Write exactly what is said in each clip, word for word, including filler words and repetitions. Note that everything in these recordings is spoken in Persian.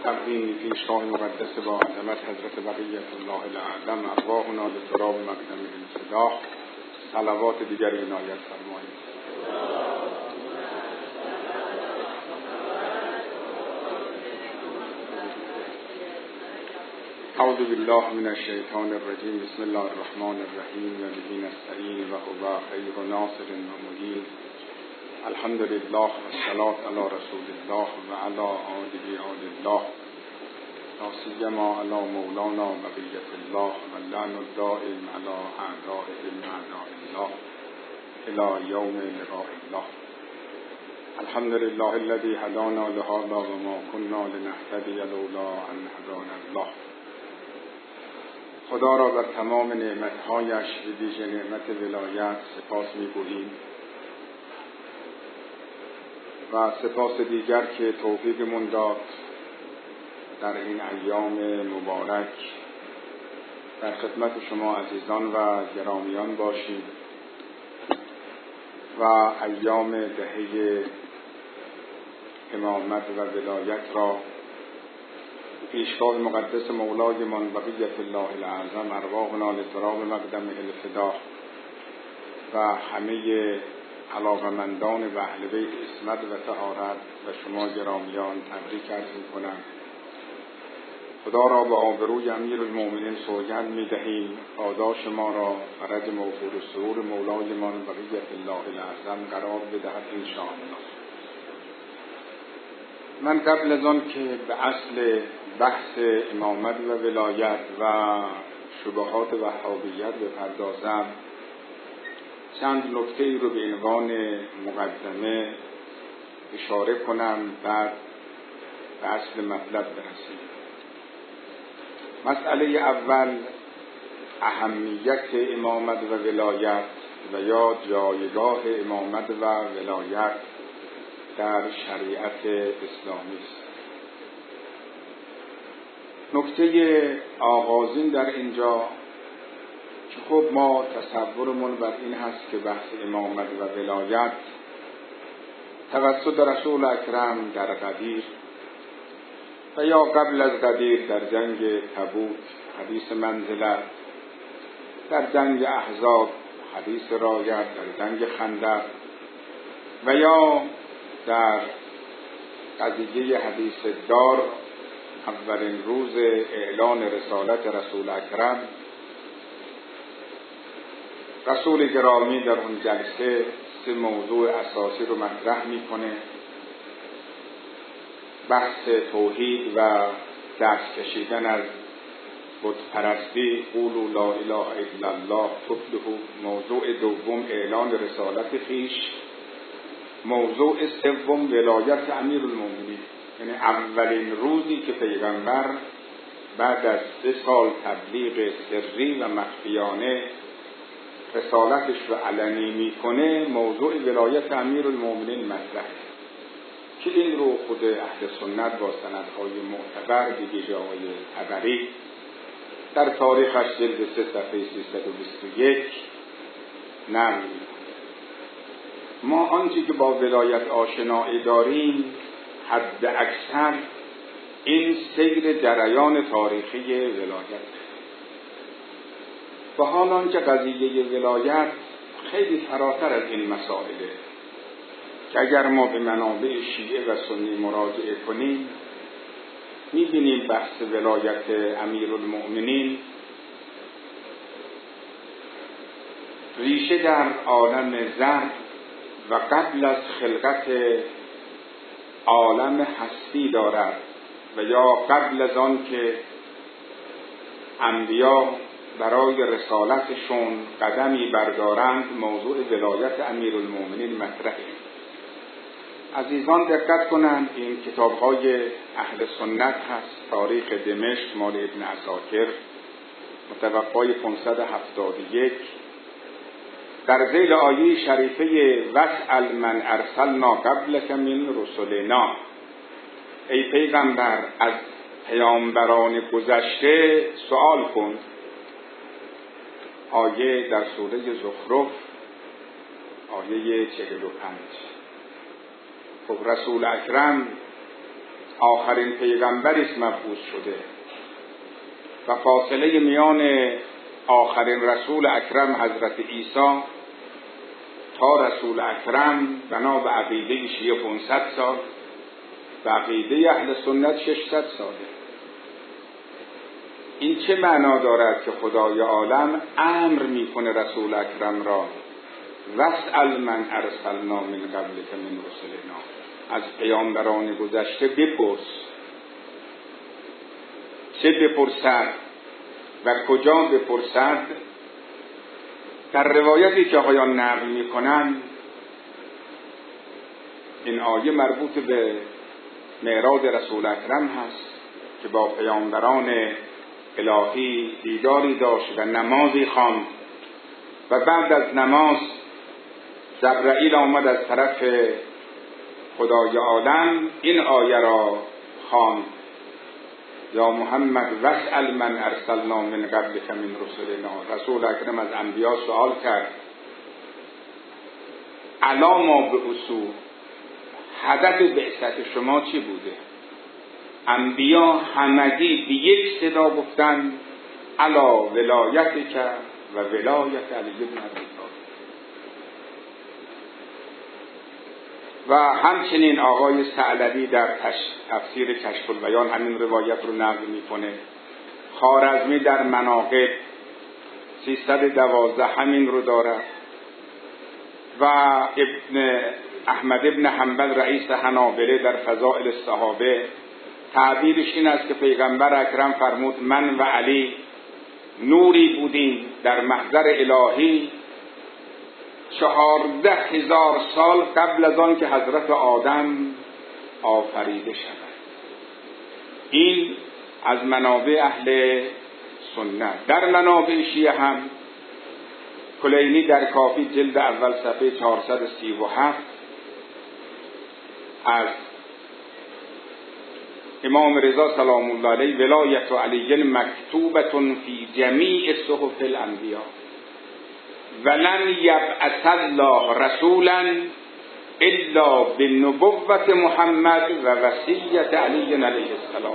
تقدیمی پیشگاه مقدس با عظمت حضرت بقیت الله الاعظم ارواحنا لتراب مقدم الانصداح. صلوات دیگری عنایت فرمایید. اعوذ بالله من الشیطان الرجیم. بسم الله الرحمن الرحیم و به نستعین و هو خیر ناصر و معین. الحمد لله و الصلاة علی رسول الله و علی آله آل الله، لا سیما علی مولانا بقیت الله و لعن الدائم علی اعدائهم اعداء الله الی یوم لقاء الله. الحمد لله الذي هدانا لهذا و ما كنا لنهتدي لولا ان هدانا الله. خدا را بر تمام نعمتهایش و ویژه نعمت ولایت سپاس می‌گوییم و سپاس دیگر که توفیقمون داد در این ایام مبارک در خدمت شما عزیزان و گرامیان باشیم و ایام دهه امامت و ولایت را پیشگاه مقدس مولایمان بقیت الله الاعظم ارواحنا لتراب مقدم الفداء و همه علاقمندان و اهل بیت عصمت و طهارت و شما گرامیان تبریک عرض می‌کنم. خدا را به آبروی امیرالمؤمنین سوگند می‌دهیم پاداش ما را فرج موفور السرور مولایمان بقیت الله الاعظم قرار بدهد انشاءالله. من قبل از آن که به اصل بحث امامت و ولایت و شبهات وهابیت بپردازم، چند نکته ای رو به عنوان مقدمه اشاره کنم، بعد به اصل مطلب برسیم. مسئله اول اهمیت امامت و ولایت و یا جایگاه امامت و ولایت در شریعت اسلامی است. نکته آغازین در اینجا که خب ما تصورمون بر این هست که بحث امامت و ولایت توسط رسول اکرم در غدیر و یا قبل از غدیر در جنگ تبوک حدیث منزلت، در جنگ احزاب حدیث رایت، در جنگ خندق و یا در قضیه حدیث دار اولین روز اعلان رسالت رسول اکرم، رسول گرامی در اون جلسه سه موضوع اساسی رو مطرح میکنه: بحث توحید و دست کشیدن از بت پرستی، قولوا لا اله الا الله تفلحوا. موضوع دوم اعلان رسالت خویش. موضوع سوم ولایت امیرالمؤمنین، یعنی اولین روزی که پیغمبر بعد از سه سال تبلیغ سری و مخفیانه رسالتش رو علنی میکنه، موضوع ولایت امیرالمؤمنین مطرحه که این رو خود اهل سنت با سندهای معتبر دیگه آقای طبری در تاریخش جلد سه صفحه سیصد و بیست و یک نقل میکنه. ما آنچه که با ولایت آشنایی داریم حد اکثر این سیر جریان تاریخی ولایت و حال آنچه قضیه ولایت خیلی فراتر از این مسائله که اگر ما به منابع شیعه و سنی مراجعه کنیم می‌بینیم بحث ولایت امیرالمؤمنین ریشه در عالم زر و قبل از خلقت عالم هستی دارد و یا قبل از آن که انبیا برای رسالتشون قدمی بردارند موضوع ولایت امیرالمؤمنین مطرحه. عزیزان دقت کنند، این کتاب‌های اهل سنت هست. تاریخ دمشق مال ابن عساکر متوفای پانصد و هفتاد و یک در ذیل آیه شریفه واسأل من ارسلنا قبلک من رسلنا، ای پیغمبر از پیامبران گذشته سوال کن. آیه در سوره زخرف آیه چهل و پنج. خب رسول اکرم آخرین پیغمبری است مبعوث شده و فاصله میان آخرین رسول اکرم حضرت عیسی تا رسول اکرم بنا به عقیده شیعه پانصد سال و عقیده اهل سنت ششصد ساله. این چه معنا دارد که خدای عالم امر میکنه رسول اکرم را واسأل من ارسلنا من قبلک من رسلنا، از پیامبران گذشته بپرس. چه بپرسد و کجا بپرسد؟ در روایتی که آقایان نقل میکنند این آیه مربوط به معراج رسول اکرم هست که با پیامبران الهی دیداری داشت و نمازی خواند و بعد از نماز جبرائیل آمد از طرف خدای عالم این آیه را خواند: یا محمد واسأل من ارسلنا من قبلک من رسلنا. رسول اکرم از انبیا سوال کرد الا ما به اصول، هدف بعثت شما چی بوده؟ انبیا همگی به یک صدا گفتن الا ولایتک و ولایت علی بن ابی طالب. و همچنین آقای ثعلبی در تفسیر کشف البیان همین روایت رو نقل میکنه. خوارزمی در مناقب سیصد و دوازده همین رو دارد و ابن احمد ابن حنبل رئیس حنابله در فضائل الصحابه تعبیرش این است که پیغمبر اکرم فرمود من و علی نوری بودیم در محضر الهی چهارده هزار سال قبل از آن که حضرت آدم آفریده شود. این از منابع اهل سنت. در منابع شیعه هم کلینی در کافی جلد اول صفحه چهارصد و سی و هفت از امام رضا سلام الله علیه ولایت علی مکتوبة فی جمیع صحف الانبیاء ولن یبعث الله رسولا الا بنبوة محمد و وصیت علی علیه السلام.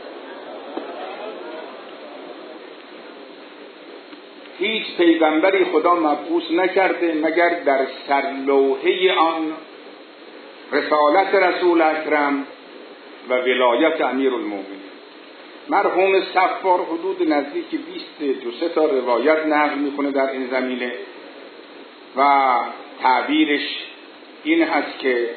هیچ پیغمبری خدا مبعوث نکرده مگر در سرلوحه آن رسالت رسول اکرم و ولایت امیرالمومنین. مرحوم صفار حدود نزدیک بیست جزء تا روایت نقل میکنه در این زمینه و تعبیرش این هست که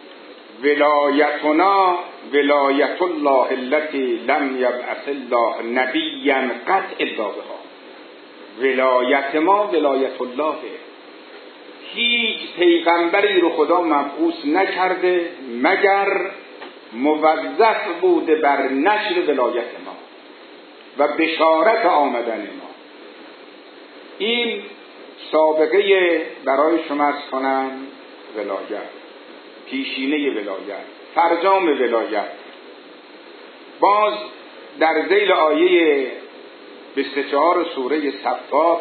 ولایتنا ولایت الله التي لم یبعث الله نبیا قط الا بها. ولایت ما ولایت الله، هیچ پیغمبری رو خدا مبعوث نکرده مگر موظف بوده بر نشر ولایت ما و بشارت آمدن ما. این سابقه برای شما از کنم ولایت، پیشینه ولایت، فرجام ولایت. باز در ذیل آیه بیست و چهار سوره صفات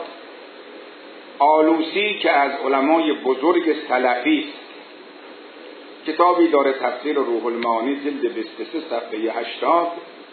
آلوسی که از علمای بزرگ سلفی است، کتابی داره تفسیر روح المعانی جلد بیست و سه صفحه هشتاد،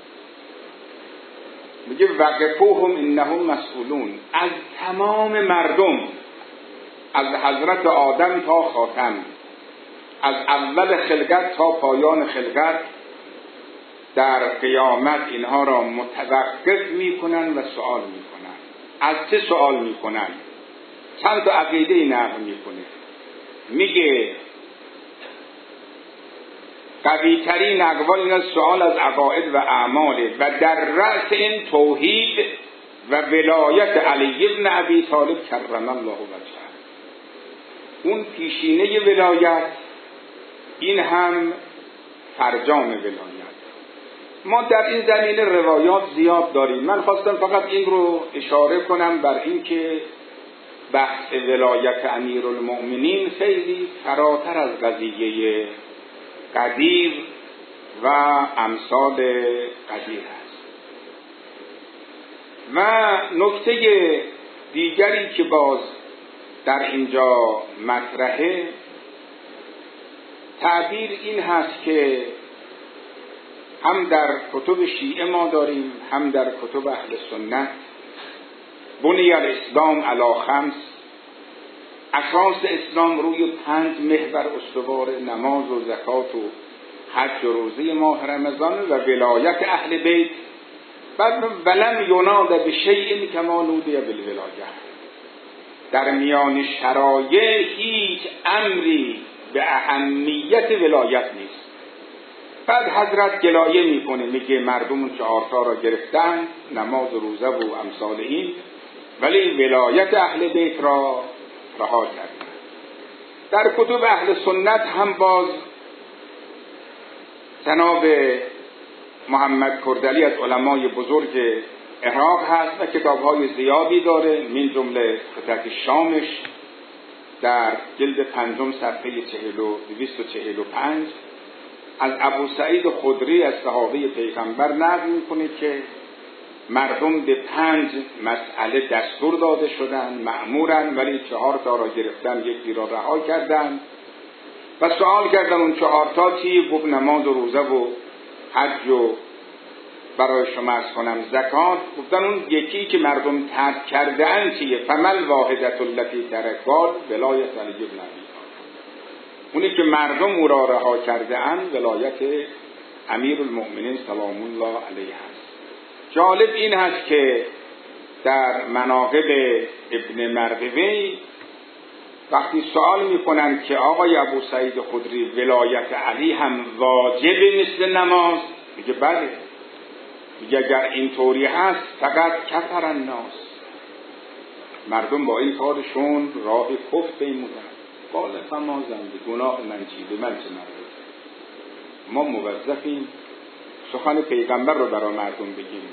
میگه وقفوهم انهم مسئولون. از تمام مردم، از حضرت آدم تا خاتم، از اول خلقت تا پایان خلقت، در قیامت اینها را متوقف میکنن و سوال میکنن. از چه سوال میکنن؟ چند تا عقیده نقل میکنه. میگه قوی ترین اقوال این از سوال از عقاید و اعماله و در رأس این توحید و ولایت علی ابن ابی طالب کرم الله وجهه. اون پیشینه ولایت، این هم فرجام ولایت. ما در این زمینه روایات زیاد داریم. من خواستم فقط این رو اشاره کنم بر این که بحث ولایت امیرالمؤمنین خیلی فراتر از قضیه قدیر و امثال قدیر است. و نکته دیگری که باز در اینجا مطرحه، تعبیر این هست که هم در کتب شیعه ما داریم، هم در کتب اهل سنت. بنی الاسلام علی خمس، اساس اسلام روی پنج محور استوار: نماز و زکات و حج و روزه ماه رمضان و ولایت اهل بیت. بعد ولم یناد بشیء کما نودی بالولایه. در میان شرایع هیچ امری به اهمیت ولایت نیست. بعد حضرت گلایه میکنه، میگه مردم چهارتا را گرفتن، نماز و روزه و امثال این، ولی ولایت اهل بیت را رها کردن. در کتب اهل سنت هم باز جناب محمد کردلی از علمای بزرگ عراق هست و کتاب‌های زیادی داره، من جمله فتح شامش در جلد پنجم صفحه دویست و چهل و پنج از ابو سعید خدری از صحابه پیغمبر نقل میکنه که مردم به پنج مسئله دستور داده شدن، مأمورن، ولی چهار تا را گرفتن، یکی را رها کردن و سوال کردن اون چهار تا چی؟ گفت نماز و روزه و حج و برای شما از کنم زکات. گفتن اون یکی که مردم ترک کرده اند چیه؟ فمل واحدت التي ترکال ولایت علی بن ابی طالب. اونی که مردم او را رها کرده اند ولایت امیر المؤمنین سلام الله علیه است. جالب این هست که در مناقب ابن مردوی وقتی سوال میکنن که آقای ابو سعید خدری ولایت علی هم واجب مثل نماز؟ میگه بله. میگه اگر اینطوری هست فقط کفر الناس، مردم با این کارشون راه کفر پیمودن. قال فما ذنبی، گناه من چی؟ به من چه مربوط؟ ما موظفیم سخن پیغمبر رو برای مردم بگیم،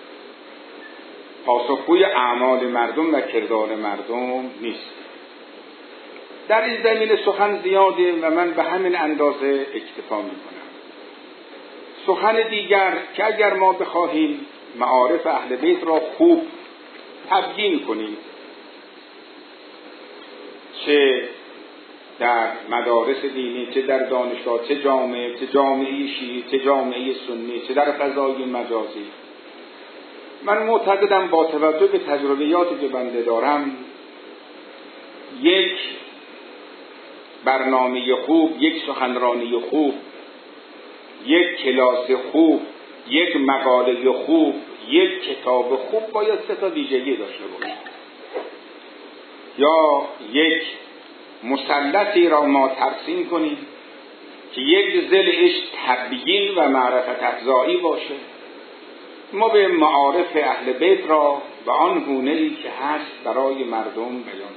پاسخگوی اعمال مردم و کردار مردم نیست. در این زمینه سخن زیاده و من به همین اندازه اکتفا میکنم. سخن دیگر که اگر ما بخواهیم معارف اهل بیت را خوب تبیین کنیم، چه در مدارس دینی، چه در دانشگاه، چه جامعه، چه جامعه شیعی، چه جامعه سنی، چه در فضای مجازی، من معتقدم با توجه به تجربیاتی که بنده دارم، یک برنامه خوب، یک سخنرانی خوب، یک کلاس خوب، یک مقاله خوب، یک کتاب خوب باید سه تا ویژگی داشته باشه. یا یک مثلثی را ما ترسیم کنیم که یک ضلعش تبیین و معرفت افزایی باشه. ما به معارف اهل بیت را به آن گونه‌ای که هست برای مردم بیان.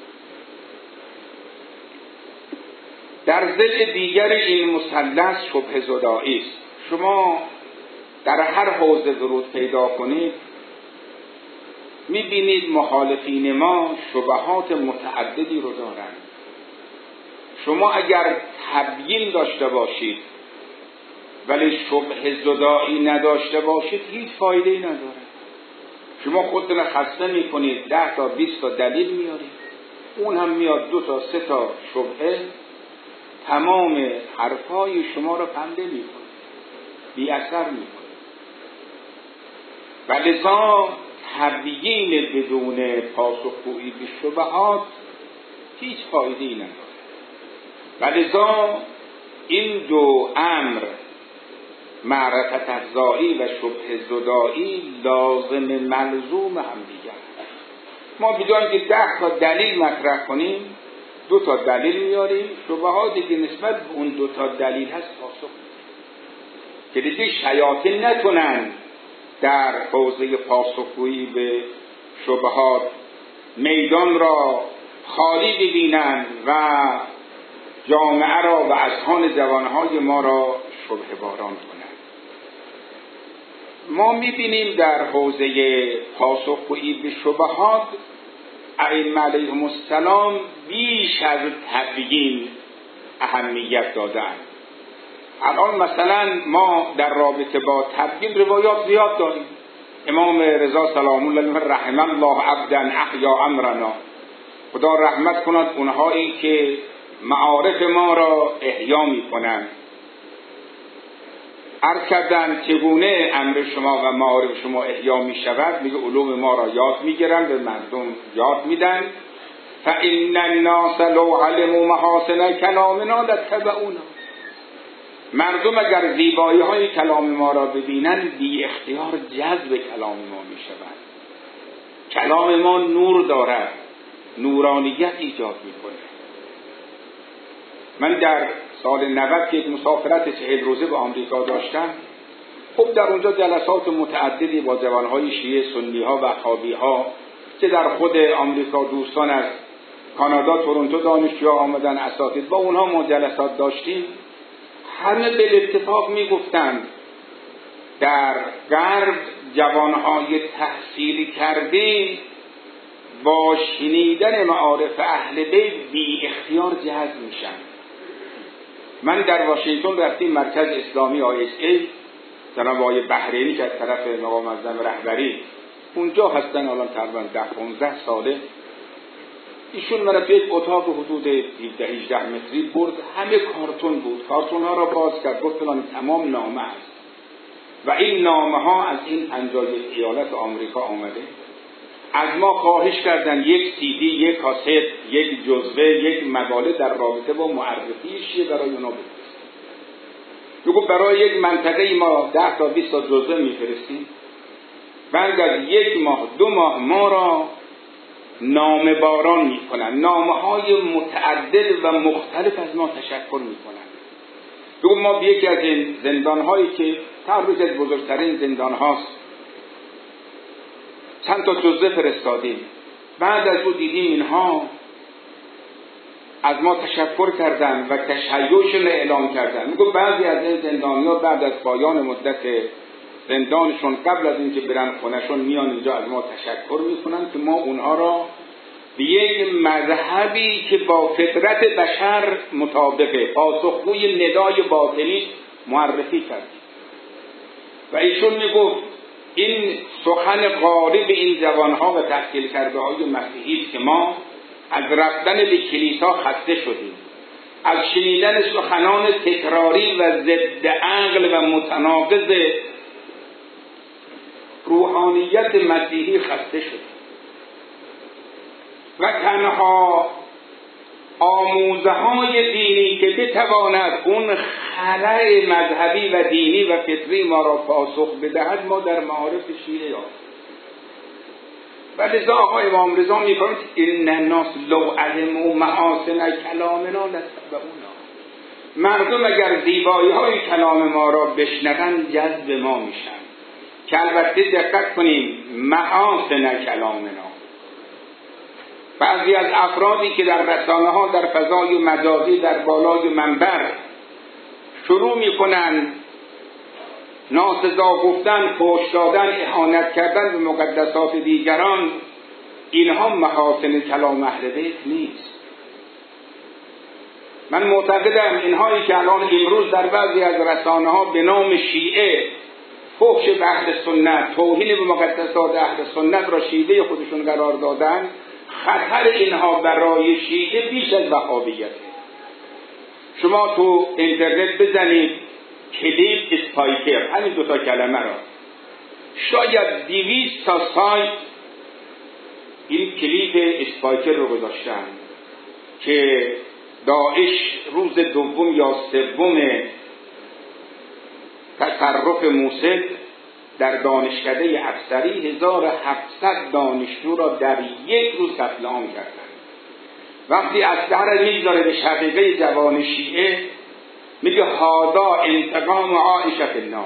در ضلع دیگر این مثلث شبهه زدایی است. شما در هر حوزه ورود پیدا کنید می‌بینید مخالفین ما شبهات متعددی رو دارند. شما اگر تبیین داشته باشید ولی شبهه زدایی نداشته باشید هیچ فایده‌ای نداره. شما خودتون خسته می‌کنید، ده تا بیست تا دلیل میارید، اون هم میاد دو تا سه تا شبهه، تمام حرفای شما رو پنبه میکنه، بی اثر میکنه. و لذا تبیین بدون پاسخگویی به شبهات هیچ فایده‌ای نداره. و لذا این دو امر، معرفت افزایی و شبهه زدایی، لازم ملزوم هم دیگر. ما بدون که ده تا دلیل مطرح کنیم دو تا دلیل میاریم، شبهاتی که نسبت به اون دو تا دلیل هست پاسخ که دیگه شیاطین نتونن در حوزه پاسخگویی به شبهات میدان را خالی ببینن و جامعه را و اذهان جوانهای ما را شبهه باران کنند. ما میبینیم در حوزه پاسخگویی به شبهات ائمه علیهم السلام بیش از تبیین اهمیت دادند. الان مثلا ما در رابطه با تبیین روایات زیاد داریم. امام رضا سلام الله علیه رحم الله عبدا احیا امرنا، خدا رحمت کند اونهایی که معارف ما را احیا می کنند. عرض کردن چگونه امر شما و معارف شما احیا می شود. میگه علوم ما را یاد میگیرن، به مردم یاد میدن. فإن الناس لو علموا محاسن کلامنا لاتبعونا. مردم اگر زیبایی های کلام ما را ببینن بی اختیار جذب کلام ما می شود. کلام ما نور دارد، نورانیت ایجاد می کنه. من در سال نود که یک مسافرت چهل روزه به آمریکا داشتم، خب در اونجا جلسات متعددی با جوانهای شیعه سنی ها و وهابی ها که در خود آمریکا دوستان از کانادا تورنتو دانشجوها آمدن اساتید، با اونها ما جلسات داشتیم. همه به اتفاق میگفتند در غرب جوانهای تحصیل کرده با شنیدن معارف اهل بیت بی اختیار جذب میشن. من در واشنگتن رفتیم مرکز اسلامی آی اس ای، جناب آقای بحرینی که از طرف مقام معظم رهبری اونجا هستن الان تقریبا ده پانزده ساله، ایشون من توی یک اتاق حدود هفده هجده متری برد، همه کارتون بود. کارتون ها را باز کرد، گفت فلان تمام نامه است و این نامه ها از این پنجاه ایالت آمریکا آمده. از ما خواهش کردن یک سی دی، یک کاست، یک جزوه، یک مقاله در رابطه با معرفی شیعه برای اونا بفرستیم. بگو برای یک منطقه ما ده تا بیست تا جزوه میفرستیم، بعد از یک ماه دو ماه ما را نامه باران میکنن، نامه های متعدد و مختلف از ما تشکر میکنن. بگو ما به یکی از این زندان هایی که تقریبا از بزرگترین زندان هاست چند تا جزوه فرستادیم، بعد از او دیدیم اینها از ما تشکر کردن و تشیعشون اعلام کردن. میگو بعضی از این زندانی‌ها بعد از پایان مدت زندانشون قبل از اینکه برن خونهشون میان اینجا از ما تشکر میکنن که ما اونها را به یک مذهبی که با فطرت بشر مطابقه، پاسخگوی ندای باطنی معرفی کردیم. و ایشون میگفت این سخن غالب این جوانها و تحصیل کرده های مسیحی که ما از رفتن به کلیسا خسته شدیم، از شنیدن سخنان تکراری و ضد عقل و متناقض روحانیت مسیحی خسته شدیم و تنها آموزه های دینی که بتواند اون خلأ مذهبی و دینی و فطری ما را پاسخ بدهد ما در معارف شیعه یافتیم. و لذا آقای امام رضا می‌فرماید ان الناس لو علموا محاسن کلامنا لاتبعونا. مردم اگر زیبایی های کلام ما را بشنوند جذب ما میشن، که البته دقت کنیم محاسن کلامنا. بعضی از افرادی که در رسانه ها در فضای مجازی در بالای منبر شروع میکنن ناسزا گفتن، فحش دادن، اهانت کردن به مقدسات دیگران، اینها محاسن کلام اهل بیت نیست. من معتقدم اینهایی که الان امروز در بعضی از رسانه ها به نام شیعه فحش به اهل سنت، توهین به مقدسات اهل سنت را شیوه خودشون قرار دادن، خطر اینها برای شیعه بیش از وهابیته. شما تو اینترنت بزنید کلیپ اسپایکر، همین دوتا کلمه را، شاید دویست تا سایت این کلیپ اسپایکر رو گذاشتن که داعش روز دوم یا سوم تصرف موصل در دانشکده افسری هزار و هفتصد دانشجو را در یک روز قتل عام کردند. وقتی اسلحه را میگذاره به شقیقه جوان شیعه میگه هادا انتقام عایشه فی النار.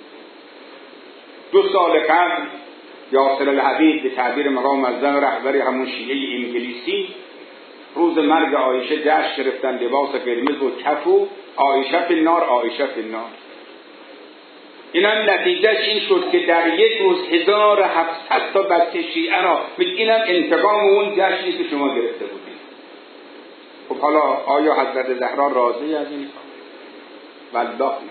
دو سال قبل یاسر الحبیب به تعبیر مقام معظم رهبری همون شیعه انگلیسی روز مرگ عایشه جشن گرفتن، لباس قرمز و کف و عایشه فی النار، عایشه فی النار. این هم نتیجهش این شد که در یک روز هزار و هفتصد تا بچه شیعه را میگه اینم انتقام اون جشنی که شما گرفته بودید. خب حالا آیا حضرت زهرا راضی از این؟ والله نه.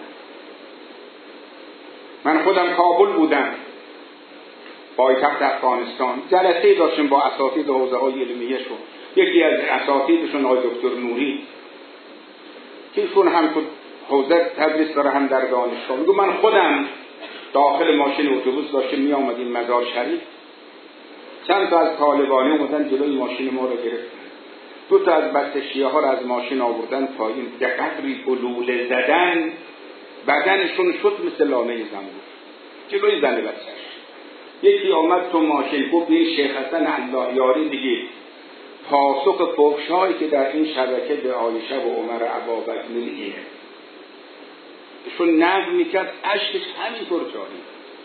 من خودم کابل بودم، پایتخت افغانستان، جلسه داشتیم با اساتید حوزه های علمیه شون. یکی از اساتیدشون آقای دکتر نوری که ایشون هم تو حوزه تدریس داره هم در دانشگاه. میگه من خودم داخل ماشین اتوبوس داشتیم می آمدیم مزار شریف، چند تا از طالبانی اومدن جلوی ماشین ما رو گرفتن، دو تا از بچه شیعه ها رو از ماشین آوردن پایین، به قدری گلوله زدن بدنشون شد مثل لانه زنبور جلوی زن بچه‌ش. یکی آمد تو ماشین گفت این شیخ حسن الله یاری دیگه پاسخ فحشایی که در این شبکه به عایشه و عمر ابابکر اینه. ایشون نظم میکرد اشکش همینطور جاری.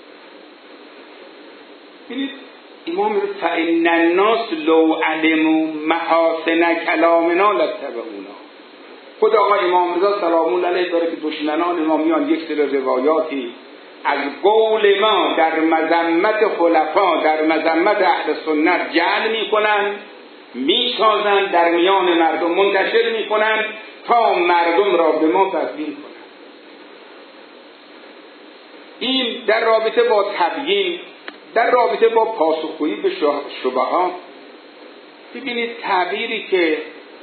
ببینید امام میگه فإن الناس لو علموا محاسن کلامنا لاتبعونا. خود آقا امام رضا سلام الله علیه داره که دشمنان ما میان یک سری روایاتی از قول ما در مذمت خلفا، در مذمت اهل سنت جعل میکنن، میسازن، در میان مردم منتشر میکنن تا مردم را به ما تبدیل کنن. این در رابطه با تبیین، در رابطه با پاسخگویی به شبهات. ببینید تعبیری که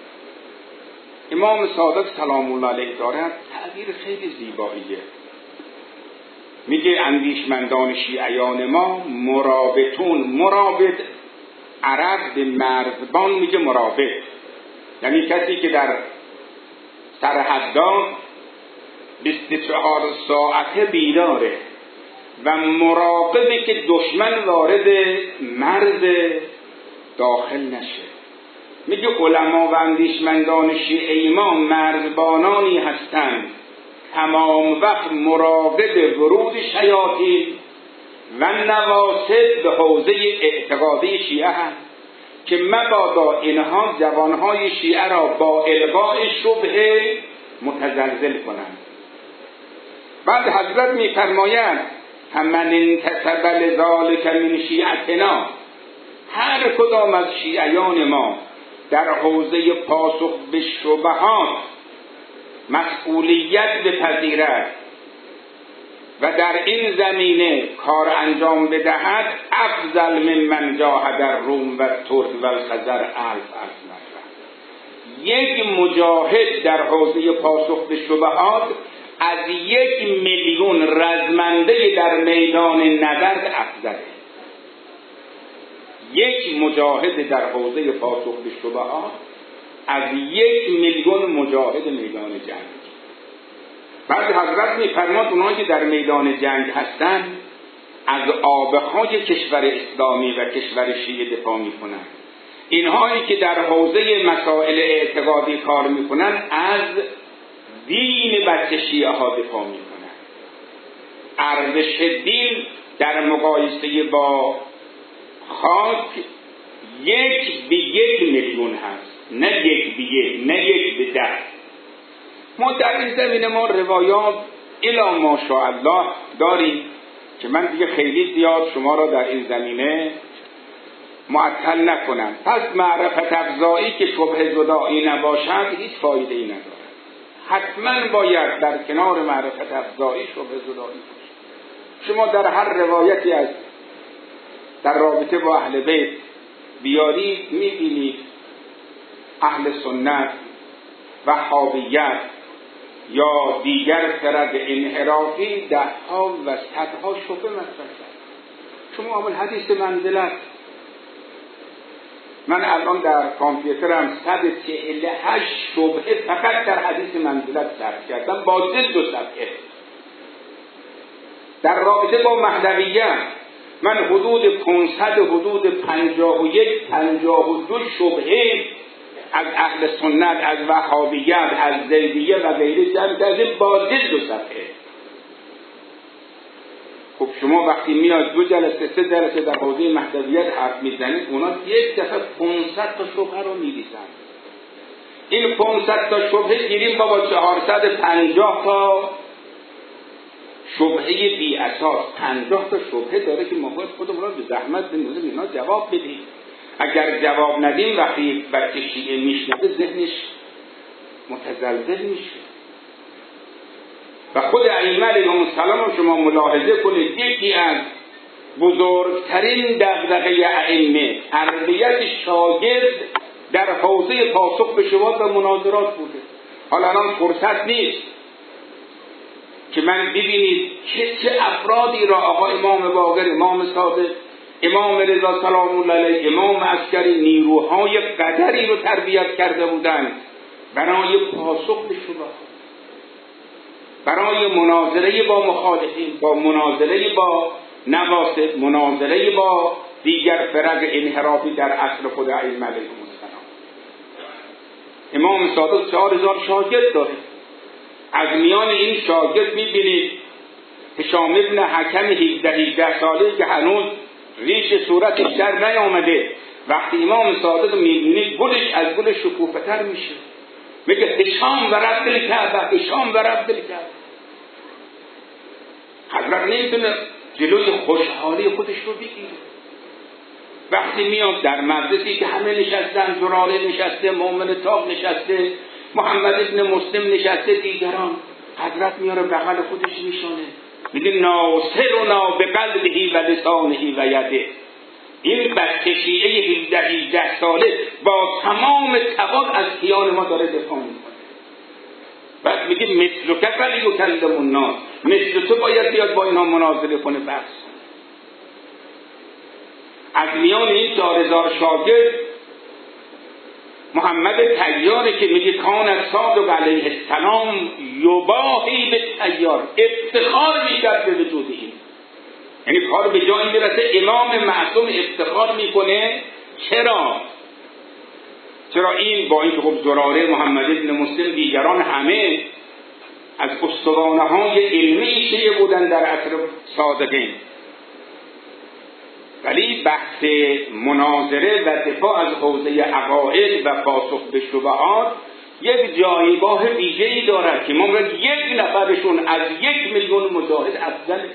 امام صادق سلام الله علیه دارد تعبیر خیلی زیباییه. میگه اندیشمندان شیعیان ما مرابطون. مرابط عرب به مرزبان میگه مرابط، یعنی کسی که در سرحدات بیست و چهار ساعته بیداره و مراقبه که دشمن وارد مرز داخل نشه. میگه علما و اندیشمندان شیعه ما مرزبانانی هستند تمام وقت مراقب ورود شیاطین و نواسط به حوزه اعتقادی شیعه هست که مبادا اینها جوانهای شیعه را با الغاء شبهه متزلزل کنند. بعد حضرت می‌فرمایند من انتسب لذلک من شیعتنا، هر کدام از شیعیان ما در حوزه پاسخ به شبهات مسئولیت بپذیرد و در این زمینه کار انجام بدهد، افضل من من جاهد الروم و ترک و الخزر الف الف نفر. یک مجاهد در حوزه پاسخ به شبهات از یک میلیون رزمنده در میدان نبرد افضله. یک مجاهد در حوزه پاسخ به شبهات از یک میلیون مجاهد میدان جنگ. بعد حضرت می‌فرماد اونایی که در میدان جنگ هستند از آبهای کشور اسلامی و کشور شیعه دفاع می‌کنند. اینهایی که در حوزه مسائل اعتقادی کار می‌کنند از دین بچه شیعه ها دفاع می‌کنند. ارزش دین در مقایسه با خاک یک به یک میلیون هست، نه یک به یک، نه یک به ده. ما در این زمینه ما روایات الی ماشاءالله داریم که من دیگه خیلی زیاد شما را در این زمینه معطل نکنم. پس معرفت افزایی که شبه زدایی نباشد هیچ فایده ای ندارد. حتما باید در کنار معرفت افزایی شبه زدایی باشد. شما در هر روایتی از در رابطه با اهل بیت بیارید میبینید اهل سنت، وهابیت یا دیگر فرق انحرافی ده ها و صدها شبه مطرح کرد. شما اول حدیث منزلت، من الان در کامپیوترم صد و چهل و هشت شبهه فقط در حدیث منزلت ثبت کردم با جلد و صفحه. در رابطه با مهدویت من حدود پانصد حدود پنجاه و یک پنجاه و دو شبهه از اهل سنت، از وهابیت، از زیدیه و غیره جمع کردیم با جلد و صفحه. خب شما وقتی میاد دو جلسه سه جلسه در حوزه مهدویت حرف میزنید، اونا یک دفعه پانصد تا شبهه رو میریزن. این پانصد تا شبهه گیریم با چهارصد و پنجاه تا شبهه بی اساس. پنجاه تا شبهه داره که ما باید خودمون رو به زحمت بندازیم اینا جواب بدیم. اگر جواب ندیم وقتی بچه شیعه میشنوه ذهنش متزلزل میشه. و خود ائمه علیهم السلام شما ملاحظه کنید، یکی از بزرگترین دغدغه ائمه تربیت شاگرد در حوزه پاسخ به شبهات و مناظرات بوده. حالا الان فرصت نیست که من ببینید چه چه افرادی را آقا امام باقر، امام صادق، امام رضا سلام الله علیه، امام عسکری، نیروهای قدری رو تربیت کرده بودند برای پاسخ به شبهات، برای مناظره با مخالفین، با مناظره با نواسط، مناظره با دیگر فرق انحرافی در اصل خود ائمه علیهم السلام. امام صادق چهار هزار شاگرد داره. از میان این شاگرد میبینید هشام ابن حکم هجده هجده ساله که هنوز ریش صورتش در نیامده، وقتی امام صادق میبینید گلش از گل شکوفه تر میشه، میگه هشام و رب الکعبه، هشام و رب الکعبه. حضرت نمیتونه جلوی خوشحالی خودش رو بگیره. وقتی میاد در مجلسی که همه نشستن، زراره نشسته، مومن تاق نشسته، محمد ابن مسلم نشسته، دیگران، حضرت میاره بغل خودش میشونه، میگه ناصرنا بقلبه و لسانه و یده. این بچه شیعه هجده هجده ساله با تمام توان از کیان ما داره دفاع میکنه. بعد میگه مثل که ولی یکلم الناس، مثل تو باید بیاد با اینها مناظره کنه، بحث. از میان این چهار هزار شاگرد محمد طیاره که میگه کان صادق علیه السلام یباهی به طیار، افتخار میکرد به وجود این، یعنی کار به جایی میرسه امام معصوم افتخار میکنه. چرا؟ چرا این با این خب زراره، محمد ابن مسلم، دیگران همه از استوانه های علمی شیعه بودن در عصر صادقین، ولی بحث مناظره و دفاع از حوزه عقاید و پاسخ به شبهات یک جایگاه ویژه‌ای دارد که ما میگیم یک نفرشون از یک میلیون مجاهد افضله.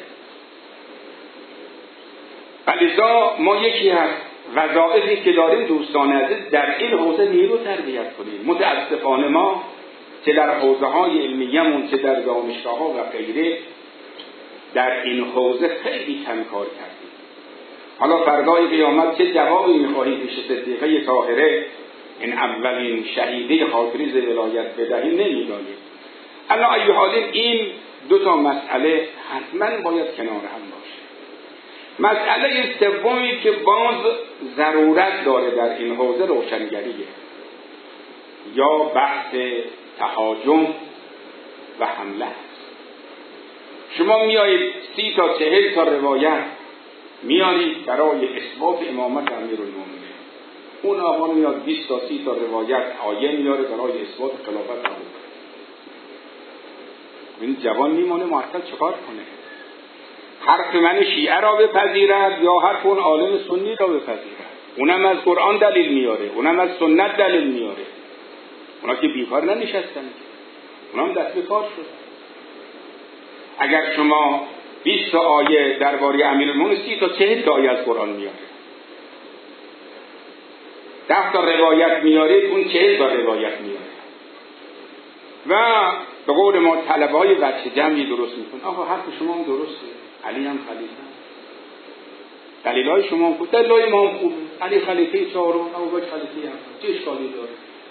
لذا ما یکی از وظایفی که داریم دوستان عزیز در این حوزه نیرو تربیت کنیم. متاسفانه ما چه در حوزه های علمیه‌مون چه در دانشگاه‌ها و غیره در این حوزه خیلی کم کار کردیم. حالا فردای قیامت چه جوابی می‌خواهید پیش صدیقه طاهره این اولین شهیده خاکریز ولایت بدهیم نمی‌دانیم. الا ای حال این دو تا مسئله حتما باید کنار هم باشه. مسئله سومی که باز ضرورت داره در این حوزه روشنگریه، یا بحث تهاجم و حمله است. شما میایید سی تا چهل تا روایت میارید برای اثبات امامت امیرالمومنین، اون آقا میاد بیست تا سی تا روایت آیه میاره برای اثبات خلافت ابوبکر. این جوان میمونه معطل چیکار کنه؟ حرف من شیعه را بپذیرد یا حرف اون عالم سنی را بپذیرد؟ اونم از قرآن دلیل میاره، اونم از سنت دلیل میاره. اونا که بیکار ننشستن، اونم دست به کار شد. اگر شما بیست تا آیه درباره امیرالمومنین، سی تا چهل تا آیه از قرآن میاره، ده تا روایت میارید، اون چهل تا روایت میاره و به قول ما طلبه های وجه جمعی درست میکنه. آقا حرف شما هم درسته، علی هم خلیفه، دلیل های شما هم خوب، دلیل های ما هم خوبه، علی خلیفه چهارم، ابوبکر خلیفه اول، چه اشکالی داره؟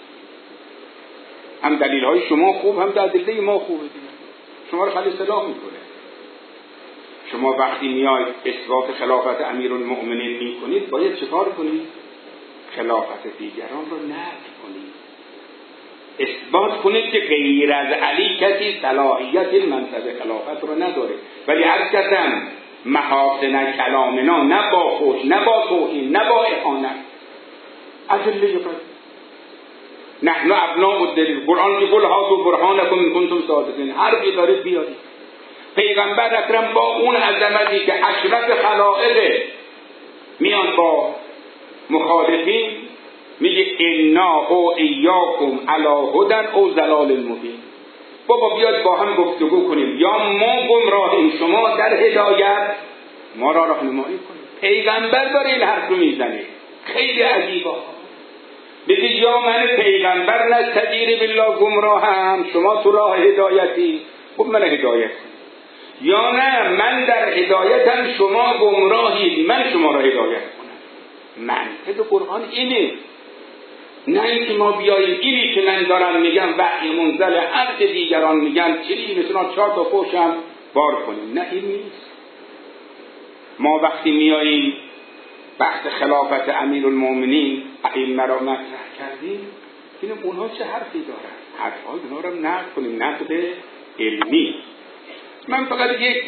هم دلیل های شما خوب، هم دلیل ما خوبه دیگه. شما رو خلیل صلاح میکنه. شما وقتی میاید اثبات خلافت امیرالمؤمنین میکنید، باید چکار کنید؟ خلافت دیگران رو نفی کنید، اثبات کنید که غیر از علی کسی صلاحیت منصب خلافت رو نداره. ولی از کردم محاسن کلامنا، نه با خوش، نه با توهین، نه با اهانت، ادله قد نحن ابناء الدلیل. قرآن که قل هاتوا برهانکم ان کنتم صادقین، حرفی دارید بیارید. پیغمبر اکرم با اون عظمتی که اشرف خلائق میان با مخالفین میگه انا او ایاکم علی هدی او ضلال مبین. بابا بیاد با هم گفتگو کنیم، یا ما گمراهیم شما در هدایت، ما را راهنمایی کنید. پیغمبر داره این حرف رو میزنه، خیلی عجیبه. میگه یا من پیغمبر نستجیر بالله گمراهم، شما تو راه هدایتی، خب من هدایت کنم. یا نه من در هدایتم شما گمراهید، من شما را هدایت کنم. منطق قرآن اینه. نه اینکه ما بیاییم اینی که من دارم میگم وحی منزل، هر که دیگران میگن چیزی مثلا چهار تا پشتم بار کنیم. نه این نیست. ما وقتی میاییم بحث خلافت امیرالمومنین ائمه را مطرح کردیم، ببینیم اونها چه حرفی دارن، حرفای اونها رو نقد کنیم، نقد علمی. من فقط یک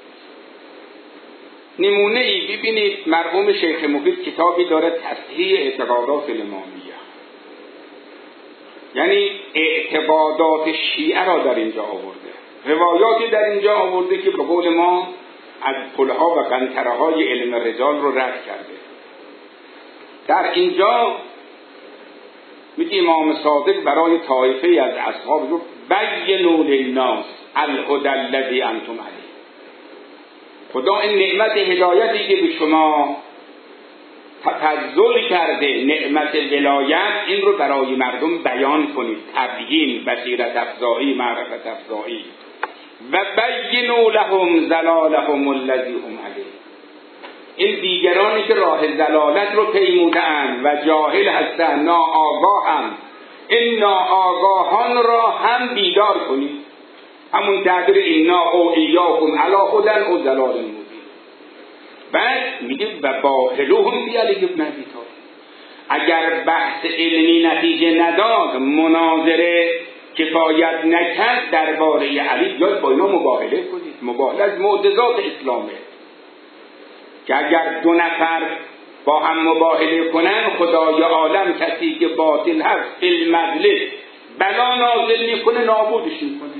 نمونه ای ببینید، مرحوم شیخ مفید کتابی داره تصحیح اعتقادات الامامیه، یعنی اعتقادات شیعه را در اینجا آورده، روایاتی در اینجا آورده که به قول ما از پلها و قنطره های علم رجال رو رد کرده. در اینجا میگه امام صادق برای طایفه از اصحاب رو بینوا للناس الهدی الذی انتم علیه. خدا این نعمت هدایتی که به شما تفضل کرده، نعمت ولایت، این رو برای مردم بیان کنید، تبیین، بصیرت افزایی، معرفت افزایی. و بینوا لهم ضلالهم الذی هم علیه. این دیگرانی که راه ضلالت رو پیمودند و جاهل هستند، ناآگاه هم، این ناآگاهان را هم بیدار کنید. همون تعبیر اینا او ایاکم علی هدی او ضلال مبین. بعد میگه و باطلهم فی علی ابن ابی طالب. اگر بحث علمی نتیجه نداد، مناظره کفایت نکرد درباره علی، بیاید با اینا مباهله کنید. مباهله از معجزات اسلامه که اگر دو نفر با هم مباهله کنن، خدای عالم کسی که باطل هست فی المجلس بلا نازل میکنه، نابودش میکنه.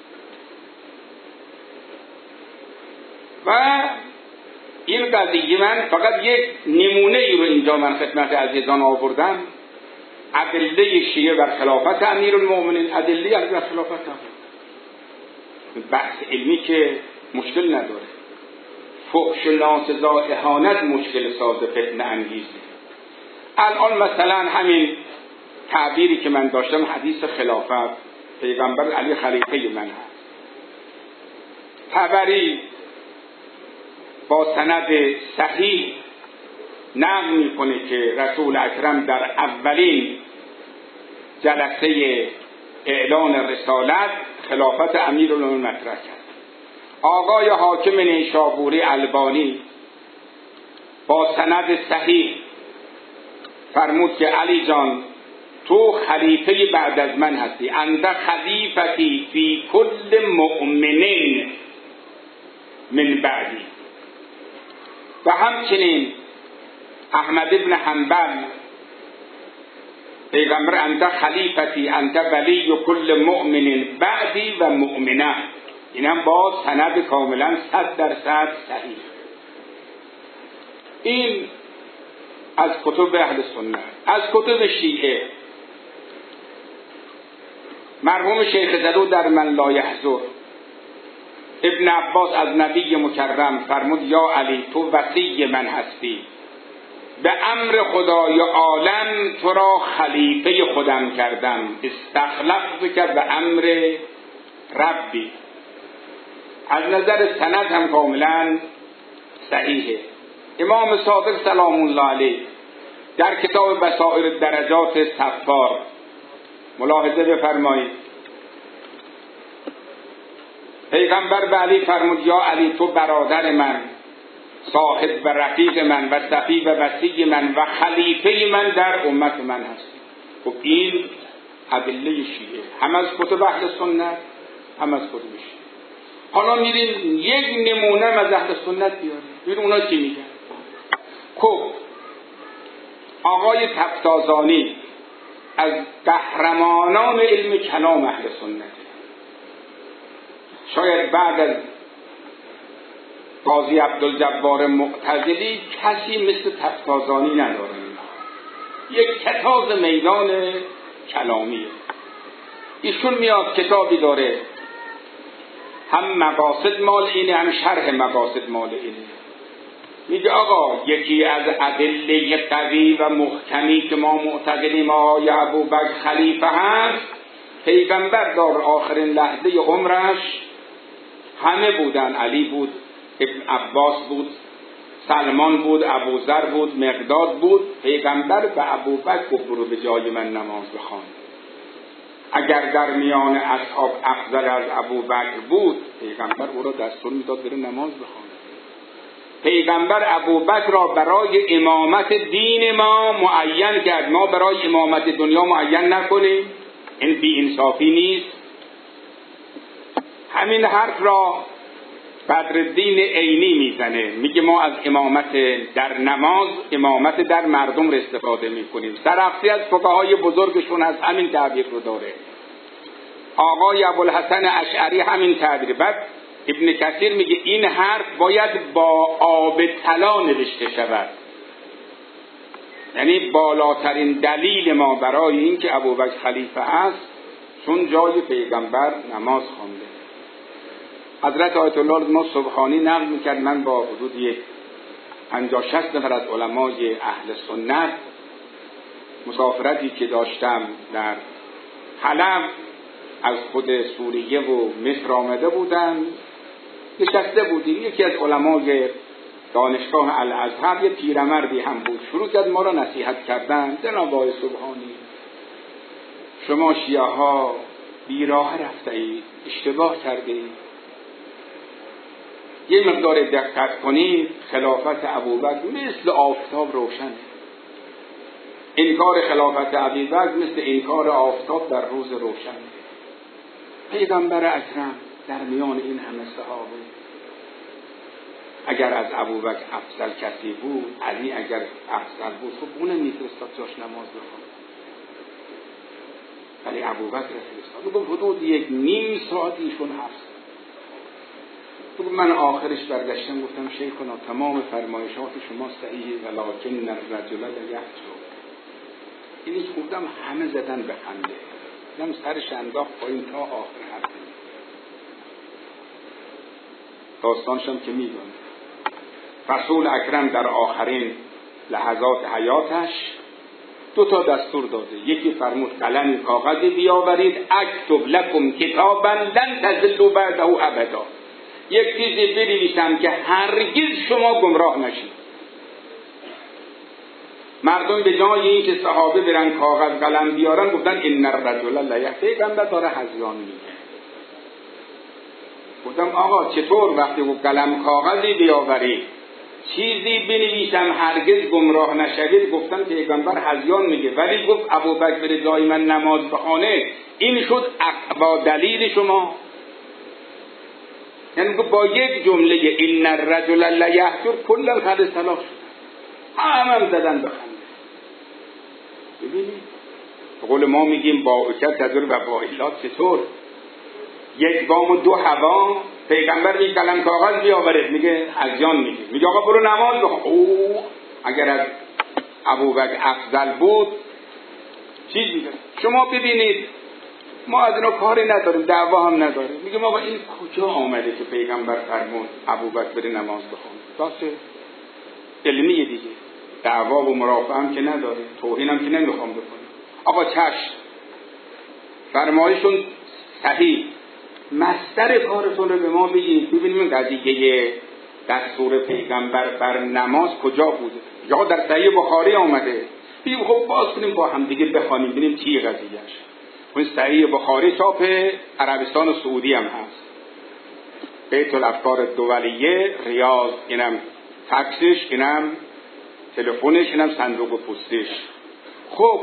و این قضیه من فقط یک نمونه ای رو اینجا من خدمت عزیزان آوردم، ادله شیعه بر خلافت امیرالمومنین، ادله از بر خلافت هم بحث علمی که مشکل نداره. فحش و ناسزا اهانت مشکل ساز فتنه انگیزه. الان مثلا همین تعبیری که من داشتم، حدیث خلافت، پیغمبر علی خلیفه من هست، طبری با سند صحیح نقل میکنه که رسول اکرم در اولین جلسه اعلان رسالت خلافت امیرالمومنین مطرح کرد. آقای حاکم نیشابوری البانی با سند صحیح فرمود که علی جان، تو خلیفه بعد از من هستی، انت خلیفتی فی کل مؤمن من بعدی. و همچنین احمد ابن حنبل پیغمبر انت خلیفتی انت ولی کل مؤمن بعدی و مؤمنه، اینم با سند کاملا صد درصد صحیح. این از کتب اهل سنت. از کتب شیعه، مرحوم شیخ زدو در من لا یحضر، ابن عباس از نبی مکرم فرمود یا علی، تو وصی من هستی، به امر خدای عالم تو را خلیفه خودم کردم، استخلف کرد به امر ربی. از نظر سند هم کاملا صحیحه. امام صادق سلام الله علیه در کتاب بصائر درجات صفار ملاحظه بفرمایید، پیغمبر به علی فرمود یا علی، تو برادر من، صاحب و رفیق من و صفی و وصی من و خلیفه من در امت من هستی. خب این ادله شیعه، هم از کتب اهل سنت هم از کتب شیعه. حالا میریم یک نمونه از اهل سنت بیاریم، ببین اونا چی میگن. خب آقای تفتازانی از قهرمانان علم کلام اهل سنت، شاید بعد از قاضی عبدالجبار معتزلی کسی مثل تفتازانی نداره. یک کتاب میدان کلامیه. ایشون میاد کتابی داره، هم مقاصد مال اینه هم شرح مقاصد مال اینه. میگه آقا یکی از ادله قوی و محکمی که ما معتقدیم آقای ابوبکر خلیفه هست، پیغمبر در آخرین لحظه عمرش همه بودن، علی بود، ابن عباس بود، سلمان بود، ابوذر بود، مقداد بود. پیغمبر به ابوبکر گفت برو به جای من نماز بخوان. اگر در میان اصحاب افضل از ابوبکر بود، پیغمبر او را دستور میداد بره نماز بخوان. پیغمبر ابوبکر را برای امامت دین ما معین کرد، ما برای امامت دنیا معین نکنیم. این بی انصافی نیست؟ همین حرف را بدرالدین عینی میزنه، میگه ما از امامت در نماز امامت در مردم رو استفاده میکنیم. سرخسی از فقهای بزرگشون از همین تعبیر رو داره. آقای ابوالحسن اشعری همین تعبیر. بعد ابن کثیر میگه این حرف باید با آب طلا نوشته شود، یعنی بالاترین دلیل ما برای این که ابوبکر خلیفه است چون جای پیغمبر نماز خوانده. حضرت آیت الله ما سبحانی نقل میکرد، من با حدود یک پنجاه شصت نفر از علمای اهل سنت مسافرتی که داشتم در حلب از خود سوریه و مصر آمده بودن، نشسته بودیم. یکی از علمای دانشگاه الازهر یه پیرمردی هم بود، شروع کرد ما را نصیحت کردن. جناب آقای سبحانی، شما شیعه ها بیراه رفته اید، اشتباه کرده اید. یه مقدار دقت کنید، خلافت ابوبکر مثل آفتاب روشنه. انکار خلافت ابوبکر مثل انکار آفتاب در روز روشن. پیغمبر اکرم در میان این همه صحابه اگر از ابوبکر افضل کسی بود، علی اگر افضل بود، خب اون میفرستاد جاش نماز بخواد. ولی ابوبکر فرستاد. بگم حدود یک نیم ساعت ایشون حبس. بگم من آخرش برگشتم گفتم شیخنا تمام فرمایشات شما صحیحه ولکن الرجل یحجر. اینی که گفتم همه زدن به خنده. من سرش انداخت پایین تا آخر حرف. داستانشم که میدونم. رسول اکرم در آخرین لحظات حیاتش دو تا دستور داده. یکی فرمود قلم کاغذی بیاورید، اکتب لکم کتابا لن تضلوا بعده ابدا. یک چیزی بنویسم که هرگز شما گمراه نشید. مردم به جای این که صحابه برن کاغذ قلم بیارن گفتن ان الرجل لا یحتاج. پیغمبر داره هذیان میگه. گفتم آقا چطور وقتی گفت قلم کاغذی بیاورید چیزی بنویسم هرگز گمراه نشوید؟ گفتم پیغمبر هذیان میگه، ولی گفت ابوبکر بره جای من نماز بخونه، این شد با دلیل شما. یعنی با یک جمله ان الرجل لا یحجر کلا خد صلاح شد. همه هم زدن بخنده. ببینید به قول ما میگیم با اکت تدر و با ایلات. چطور یک بام و دو هوا پیغمبر میگه قلم کاغذ بیاورید، میگه هذیان میگه، میگه آقا برو نماز بخون. او اگر از ابوبکر افضل بود چیز میگه. شما ببینید ما از اینا کاری نداریم، دعوا هم نداریم. میگه ما با این کجا آمده که پیغمبر فرمود ابوبکر بره نماز بخون؟ راسته علمیه دیگه، دعوا و مرافعه هم که نداریم، توهین هم که نمیخوام بکنیم. آقا چشم فرمایشون صحیح، مصدر کارتون رو به ما بگید ببینیم این قضیه دستور پیغمبر بر نماز کجا بوده. یا در صحیح بخاری آمده. بگیم خب باز کنیم با هم دیگه بخوانیم ببینیم چیه قضیهش. اون صحیح بخاری چاپ عربستان و سعودی هم هست. بیت الافکار دولیه ریاض، اینم فکسش، اینم تلفنش، اینم صندوق پستش. خب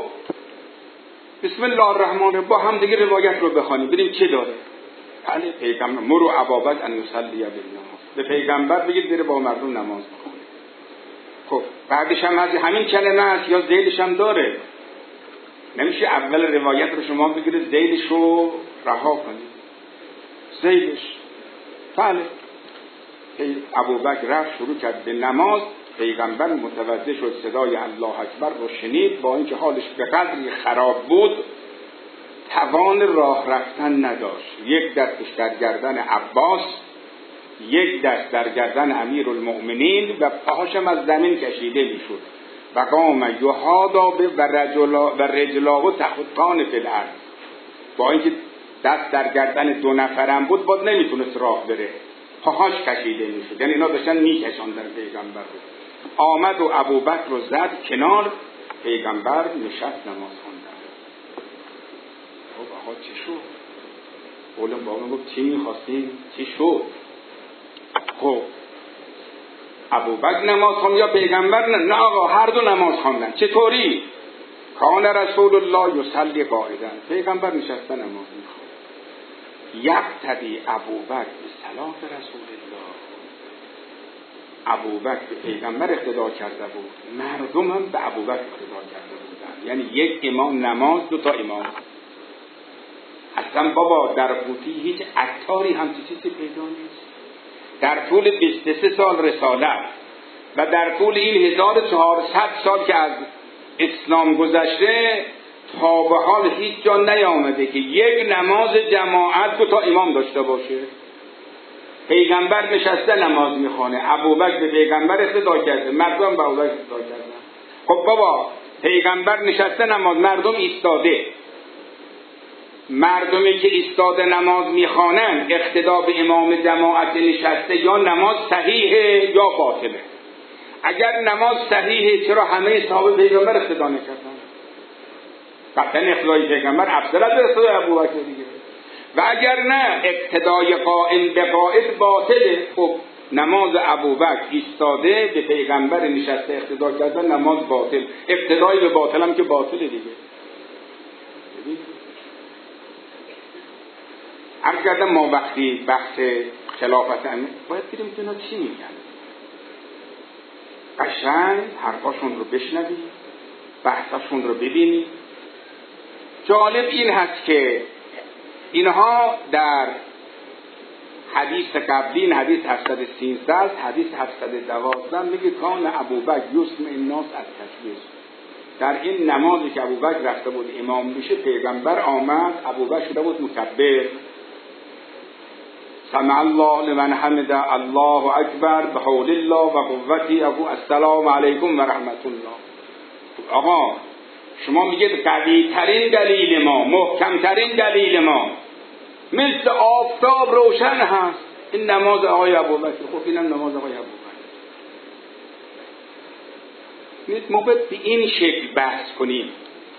بسم الله الرحمن الرحیم با هم دیگه روایت رو بخوانیم ببینیم چه داره. بله پیغمبر مرو ابابکر ان یصلی بالناس، به پیغمبر بگید بره با مردم نماز بخونه. خب بعدش هم از همین کلمه است یا ذیلش هم داره. نمیشه اول روایت رو شما بگیرید ذیلش رو رها کنید. ذیلش بله ابوبکر رفت شروع کرد به نماز. پیغمبر متوجه شد صدای الله اکبر رو شنید، با اینکه حالش به قدری خراب بود توان راه رفتن نداشت. یک دستش در گردن عباس، یک دست در گردن امیرالمؤمنین و پاهاشم از زمین کشیده میشد. و قام یهادا به و رجلا و رجلاه تخطان فی الارض. با اینکه دست در گردن دو نفرم بود باز نمیتونست راه بره، پاهاش کشیده میشد، یعنی اینا داشتن میکشاندن پیغمبر رو. آمد و ابوبکر رو زد کنار، پیغمبر نشست نماز خواندن. خب آقا چی شد؟ اولم بابا گفت چی میخواستیم؟ چی شد؟ خب ابوبکر نماز خواند یا پیغمبر؟ نه, نه آقا هر دو نماز خواندن. چطوری؟ کان رسول الله یصلی قاعدا، پیغمبر نشسته نماز میخواند. یقتدی ابوبکر به صلات رسول الله، ابوبکر به پیغمبر اقتدا کرده بود، مردم هم به ابوبکر اقتدا کرده بودند. یعنی یک امام نماز، دو تا امام. اصلا بابا در قوطی هیچ عطاری هم چیزی پیدا نیست. در طول بیست و سه سال رسالت و در طول این هزار و چهارصد سال که از اسلام گذشته تا به حال هیچ جا نیامده که یک نماز جماعت دو تا امام داشته باشه. پیغمبر نشسته نماز میخوانه، ابوبکر به پیغمبر اقتدا کرده، مردم به ابوبکر اقتدا کردن. خب بابا پیغمبر نشسته نماز، مردم ایستاده. مردمی که ایستاده نماز میخوانن اقتدا به امام جماعت نشسته یا نماز صحیحه یا باطله. اگر نماز صحیحه چرا همه صحابه پیغمبر اقتدا نکردن؟ قطعا اقتدای پیغمبر افضل از اقتدای ابوبکر دیگه. و اگر نه اقتدای قائم به قائد باطله. خب نماز ابوبکر ایستاده به پیغمبر نشسته اقتدا کردن نماز باطل، اقتدای به باطل هم که باطله دیگه. عرض کردم ما وقتی بحث خلافت امیر باید بریم که اینا چی میگن، قشنگ حرفاشون رو بشنویم، بحثاشون رو ببینیم. جالب این هست که اینها در حدیث قبلی، حدیث هفتصد و سیزده، حدیث هفتصد و دوازده میگه کان ابوبکر یسمع الناس التکبیر. در این نمازی که ابوبکر رفته بود امام بشه، پیغمبر آمد، ابوبکر شده بود مکبر، سمع الله لمن حمده، الله اکبر، بحول الله و قوتی ابو، السلام علیکم و رحمت الله. آقا شما میگید قوی ترین دلیل ما، محکم ترین دلیل ما مثل آفتاب روشن هست، این نماز آقای ابوبکر. خب اینم نماز آقای ابوبکر. ما باید به این شکل بحث کنیم.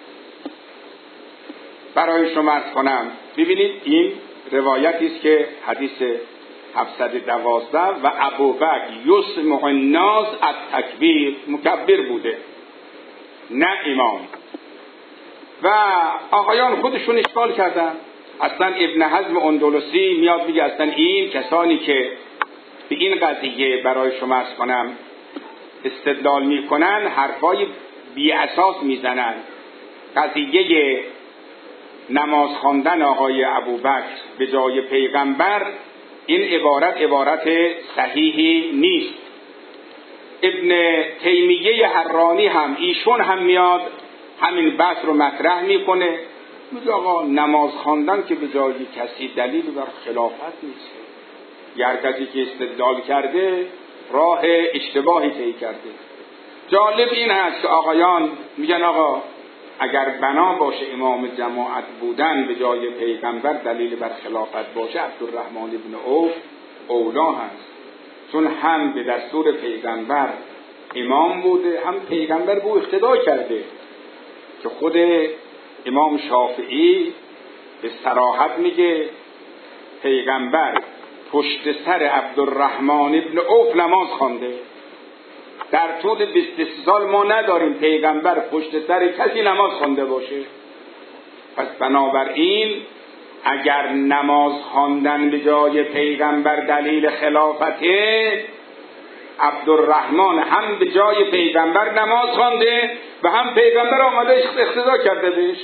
برای شما عرض کنم، ببینید این روایتی است که حدیث هفتصد و دوازده و ابوبکر یسمع الناس التکبیر، مکبر بوده نه امام. و آقایان خودشون اشکال کردن. اصلا ابن حزم اندلسی میاد میگه اصلا این کسانی که به این قضیه برای شما عرض کنم استدلال میکنن حرفای بی اساس میزنن. قضیه نماز خواندن آقای ابوبکر به جای پیغمبر، این عبارت عبارت صحیحی نیست. ابن تیمیه حرانی هم ایشون هم میاد همین بحث رو مطرح میکنه، میگه آقا نماز خواندن که به جای کسی دلیل بر خلافت نیست. گر کسی که استدلال کرده راه اشتباهی طی کرده. جالب این هست که آقایان میگن آقا اگر بنا باشه امام جماعت بودن به جای پیغمبر دلیل بر خلافت باشه، عبدالرحمن ابن عوف اولا هست، چون هم به دستور پیغمبر امام بوده، هم پیغمبر به او اقتدا کرده. که خود امام شافعی به صراحت میگه پیغمبر پشت سر عبدالرحمن ابن عوف نماز خوانده. در طول بیست و سه سال ما نداریم پیغمبر پشت سر کسی نماز خوانده باشه. پس بنابراین اگر نماز خواندن به جای پیغمبر دلیل خلافته، عبدالرحمن هم به جای پیغمبر نماز خوانده و هم پیغمبر آمده اقتدا کرده بهش.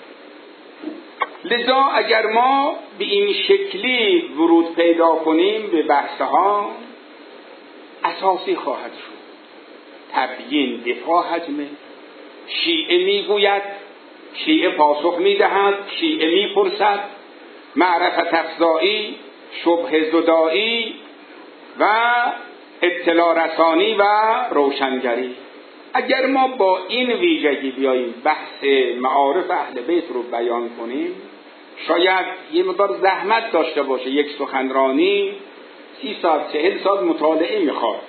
لذا اگر ما به این شکلی ورود پیدا کنیم به بحثها، اساسی خواهد شد. تبیین دفاع حجمه. شیعه میگوید، شیعه پاسخ میدهد، شیعه میپرسد، معرفت افزایی، شبه زدایی و اطلاع رسانی و روشنگری. اگر ما با این ویژگی بیاییم بحث معارف اهل بیت رو بیان کنیم، شاید یه مقدار زحمت داشته باشه، یک سخنرانی سی ساعت چهل ساعت مطالعه میخواد،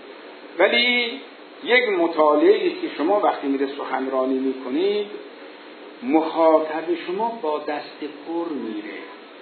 ولی یک مطالعه است که شما وقتی میره سخنرانی میکنید مخاطب شما با دست پر میره،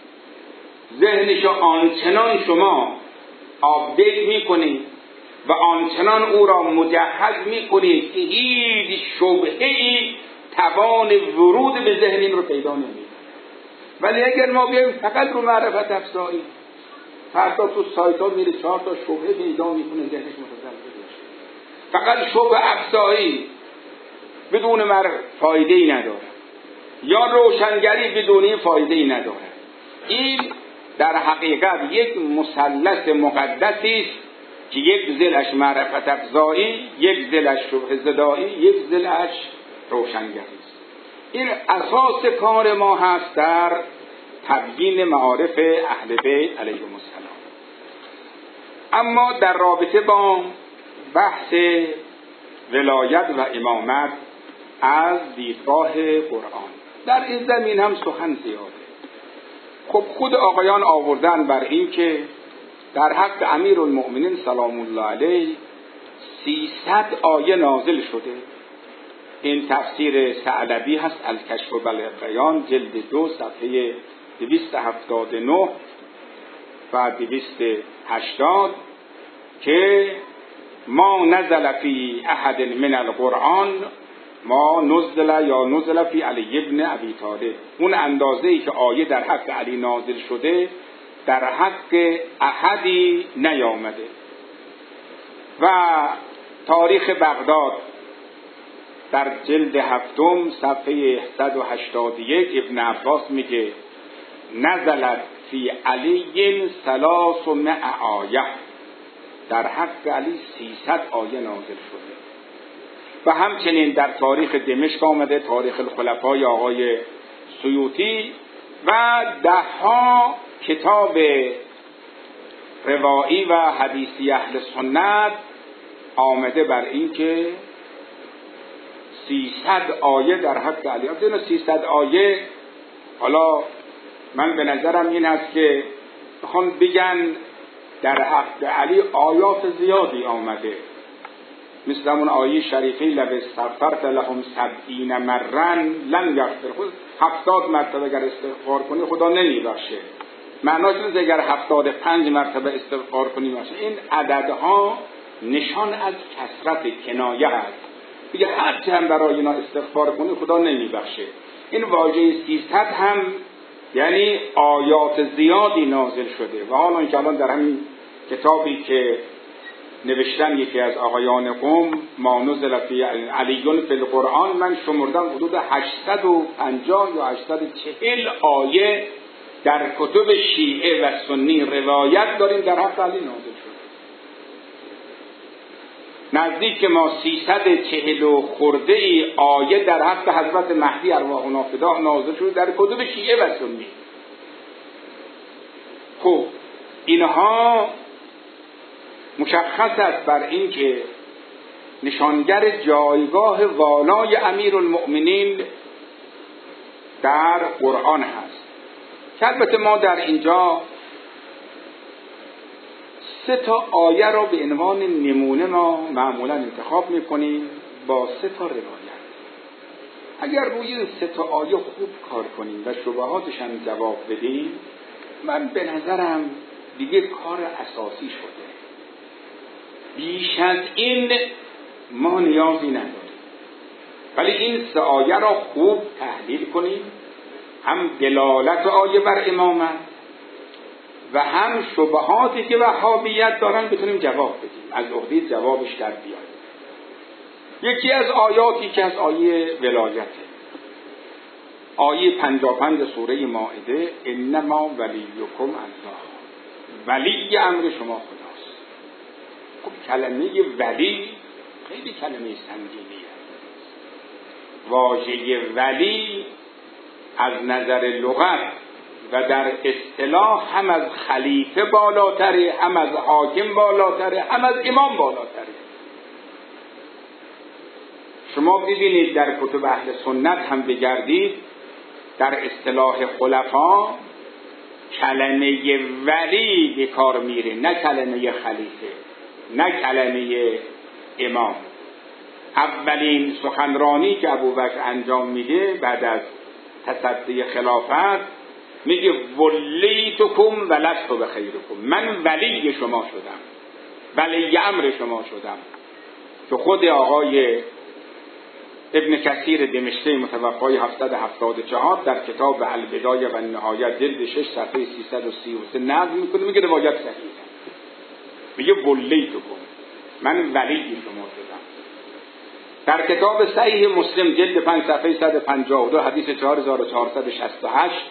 ذهنشو آنچنان شما آپدیت میکنید و آنچنان او را مجهز میکنید که هیچ شبهه‌ای توان ورود به ذهن این رو پیدا نمیکنه. ولی اگر ما بیایم فقط رو معرفت افزایی، فردا تو سایت ها میره چهار تا شبهه پیدا میکنه، ذهنش متزلزل میشه. فقط شبهه افزایی بدون معرفت فایده ای نداره، یا روشنگری بدون فایده ای نداره. این در حقیقت یک مثلث مقدسی است که یک ضلعش معرفت افزایی، یک ضلعش شبهه زدایی، یک ضلعش روشنگری است. این اساس کار ما هست در تبیین معارف اهل بیت علیهم السلام. اما در رابطه با بحث ولایت و امامت از دیدگاه قرآن، در این زمین هم سخن زیاده. خب خود آقایان آوردن بر این که در حق امیرالمؤمنین سلام الله علیه سیصد آیه نازل شده. این تفسیر ثعلبی هست، الکشف و بیان، جلد دو صفحه دویست و هفتاد و نه و دویست و هشتاد، که ما نزل فی احد من القرآن ما نزل یا نزل فی علی ابن ابی طالب. اون اندازه‌ای که آیه در حق علی نازل شده در حق احدی نیامده. و تاریخ بغداد در جلد هفتم صفحه صد و هشتاد و یک ابن عباس میگه نزلت فی علی ثلاثمائة آیه، در حق علی سیصد آیه نازل شده. و همچنین در تاریخ دمشق آمده، تاریخ الخلفای آقای سیوطی و ده ها کتاب روایی و حدیثی اهل سنت آمده بر این که سیصد آیه در حق علی. از سیصد آیه، حالا من به نظرم این هست که بخوان بگن در حق علی آیات زیادی آمده، مثل اون آیه شریفه لو استغفرت لهم سبعین مرن لن یغفر، خود هفتاد مرتبه اگر استغفار کنی خدا نمیبخشه. معناش اینه اگر هفتاد و پنج مرتبه استغفار کنی باشه. این عددها نشان از کثرت کنایه هست، دیگه هر چه هم برای اینا استغفار کنی خدا نمیبخشه. این واژه سیصد هم یعنی آیات زیادی نازل شده. و حالا اینکه الان در همین کتابی که نوشتن یکی از آقایان قم ما نزل فی علیون فی القرآن، من شمردم حدود هشتصد و پنجاه یا هشتصد و چهل آیه در کتب شیعه و سنی روایت داریم در حق علی نازل شده. نزدیک ما سیصد و چهل و خورده ای آیه در حق حضرت مهدی ارواحنا فداه نازل شده در کتب شیعه و سنی. خب اینها مشخص است بر این که نشانگر جایگاه والای امیرالمؤمنین در قرآن هست. که البته ما در اینجا سه تا آیه را به عنوان نمونه ما معمولا انتخاب میکنیم با سه تا روایت. اگر روی این سه تا آیه خوب کار کنیم و شبهاتش هم جواب بدیم، من به نظرم دیگه کار اساسی شده. بیش از این ما نیازی نداریم. ولی این سه آیه را خوب تحلیل کنیم، هم دلالت آیه بر امامت و هم شبهاتی که وهابیت دارن بتونیم جواب بدیم، از عهده جوابش در بیاییم. یکی از آیاتی که از آیه ولایته، آیه پنجاه و پنج سوره مائده، انما ولیکم الله، ولی امر شما خداست. خب کلمه ولی خیلی کلمه سنگینیه. واژه ولی از نظر لغت و در اصطلاح هم از خلیفه بالاتره، هم از حاکم بالاتره، هم از امام بالاتره. شما ببینید در کتب اهل سنت هم بگردید، در اصطلاح خلفا کلمه ولی به کار میره، نه کلمه خلیفه، نه کلمه امام. اولین سخنرانی که ابوبکر انجام میده بعد از تصدی خلافت میگه ولیتکم ولست بخیرکم، من ولی شما شدم، ولی امر شما شدم. که خود آقای ابن کثیر دمشقی متوفای هفتصد و هفتاد و چهار در کتاب البدایه و النهایه جلد شش صفحه سیصد و سی و سه نقل میکنه، میگه روایت صحیحه، میگه ولیتکم، من ولی شما شدم. در کتاب صحیح مسلم جلد پنج صفحه صد و پنجاه و دو حدیث چهار هزار و چهارصد و شصت و هشت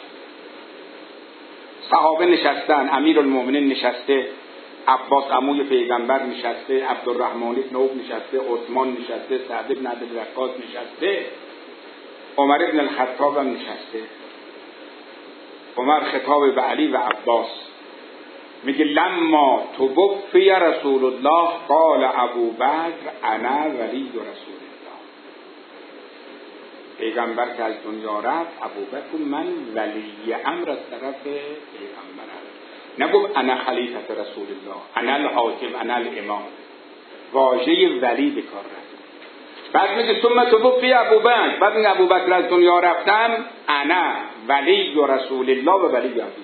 صحابه نشستن، امیرالمومنین نشسته، عباس عموی پیغمبر نشسته، عبدالرحمن بن عوف نشسته، عثمان نشسته، سعد بن ابی وقاص نشسته، عمر بن الخطاب هم نشسته. عمر خطاب به علی و عباس میگه لما توفی رسول الله قال ابوبکر انا ولی رسول الله. پیغمبر که از دنیا رفت، ابوبکر من ولی امر از طرف پیغمبرم، نگفت انا خلیفت رسول الله، انا الحاکم، انا الامام. واژه ولی به کار رفت. بعد میگه ثم توفی ابوبکر، بعد میگه ابوبکر از دنیا رفتم، انا ولی رسول الله و ولی ابوبکر،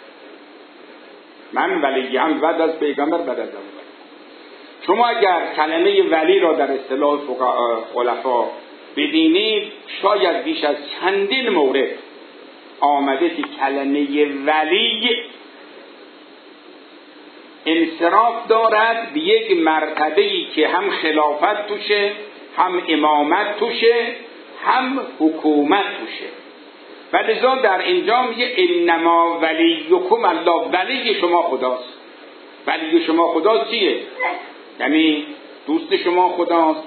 من ولی هم بعد از پیغمبر بعد از ابوبکر. شما اگر کلمه ولی را در اصطلاح خلفا ببینید، شاید بیش از چندین مورد آمده که کلمه ولی انصراف دارد به یک مرتبه‌ای که هم خلافت توشه، هم امامت توشه، هم حکومت توشه. و لذا در اینجا میگه انما ولیکم الله، ولی شما خداست. ولی شما خداست چیه؟ یعنی دوست شما خداست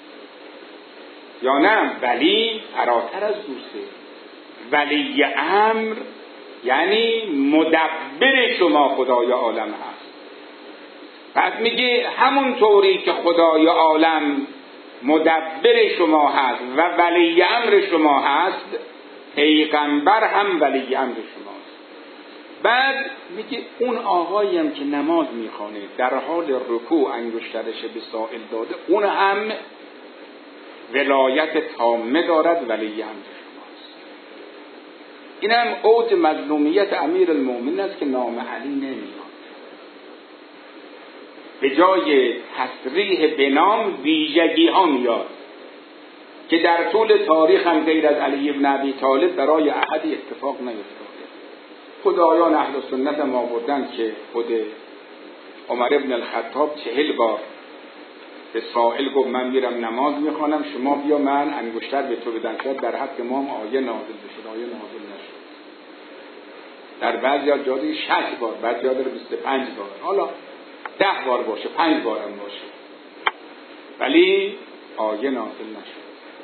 یا نه؟ ولی فراتر از دوسته. ولی امر یعنی مدبر شما خدای عالم هست. بعد میگه همون طوری که خدای عالم مدبر شما هست و ولی امر شما هست، پیغمبر هم ولی امر شماست. بعد میگه اون آقایی هم که نماز میخوانه در حال رکوع انگشترش به سائل داده، اون هم ولایت تامه دارد، ولی امر شماست. این هم اوج مظلومیت امیر المومنین است که نام علی نمیاد. به جای تصریح به نام ویژگی ها میاد که در طول تاریخ هم غیر از علی ابن ابی طالب برای احدی اتفاق نیفتاده. خدایان اهل سنت هم آوردن که خود عمر ابن الخطاب چهل بار به سائل گفت من میرم نماز میخوانم، شما بیا من انگشتر به تو بدم، شد در حق امام آیه نازل بشد، آیه نازل نشد. در بعضی از جاده شصت بار، بعضی جاده بیست و پنج بار، حالا ده بار باشه، پنج بار هم باشه، ولی آیه نازل نشد.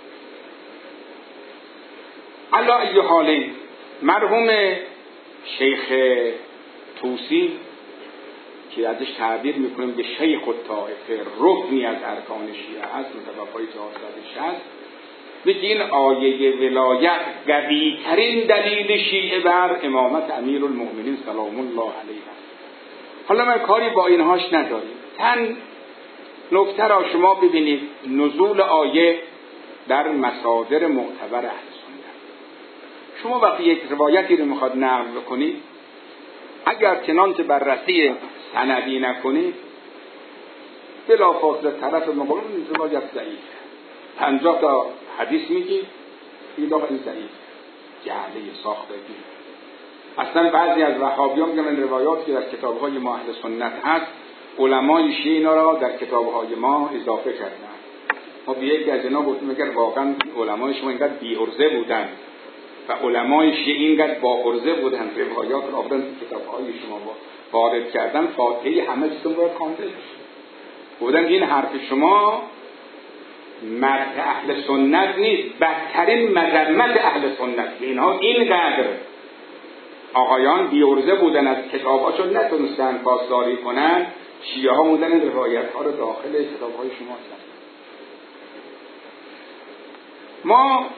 علا ای حال مرحوم شیخ طوسی که ازش تعبیر میکنیم به شیخ الطائفه، رکنی از ارکان شیعه هست، متوفای چهارصد و شصت، میگه این آیه ولایت قوی ترین دلیل شیعه بر امامت امیرالمومنین سلام الله علیه است. حالا من کاری با اینهاش نداریم. چند نکته را شما ببینید. نزول آیه در مصادر معتبر اهل سنت. شما وقتی یک روایتی رو میخواد نقل بکنید، اگر چنانچه بررسی سندی نکنید، بلافاصله طرف مقابل این روایت ضعیف، پنجاه تا حدیث میگید این آقا این ضعیف، جعله ساختگی. اصلا بعضی از وهابیان میگن این روایاتی که در کتاب‌های ما اهل سنت هست، علمای شیعه اینا را در کتاب‌های ما اضافه کردن. ما به یکی از اینا گفتیم اگر واقعا علمای شما اینقدر بی عرضه بودن و علمای شیعه اینقدر با عرضه بودن، روایات را آوردن تو کتاب‌های شما وارد کردن، فاتحه همه چیزتون باید خوانده بشه. بودن این حرف شما مدح اهل سنت نیست، بدترین مذمت اهل سنت. اینها اینقدر آقایان بی عرضه بودن از کتاباشون نتونستن پاسداری کنن، شیعه ها موندن این روایت ها رو داخل کتاب های شما کردن. ما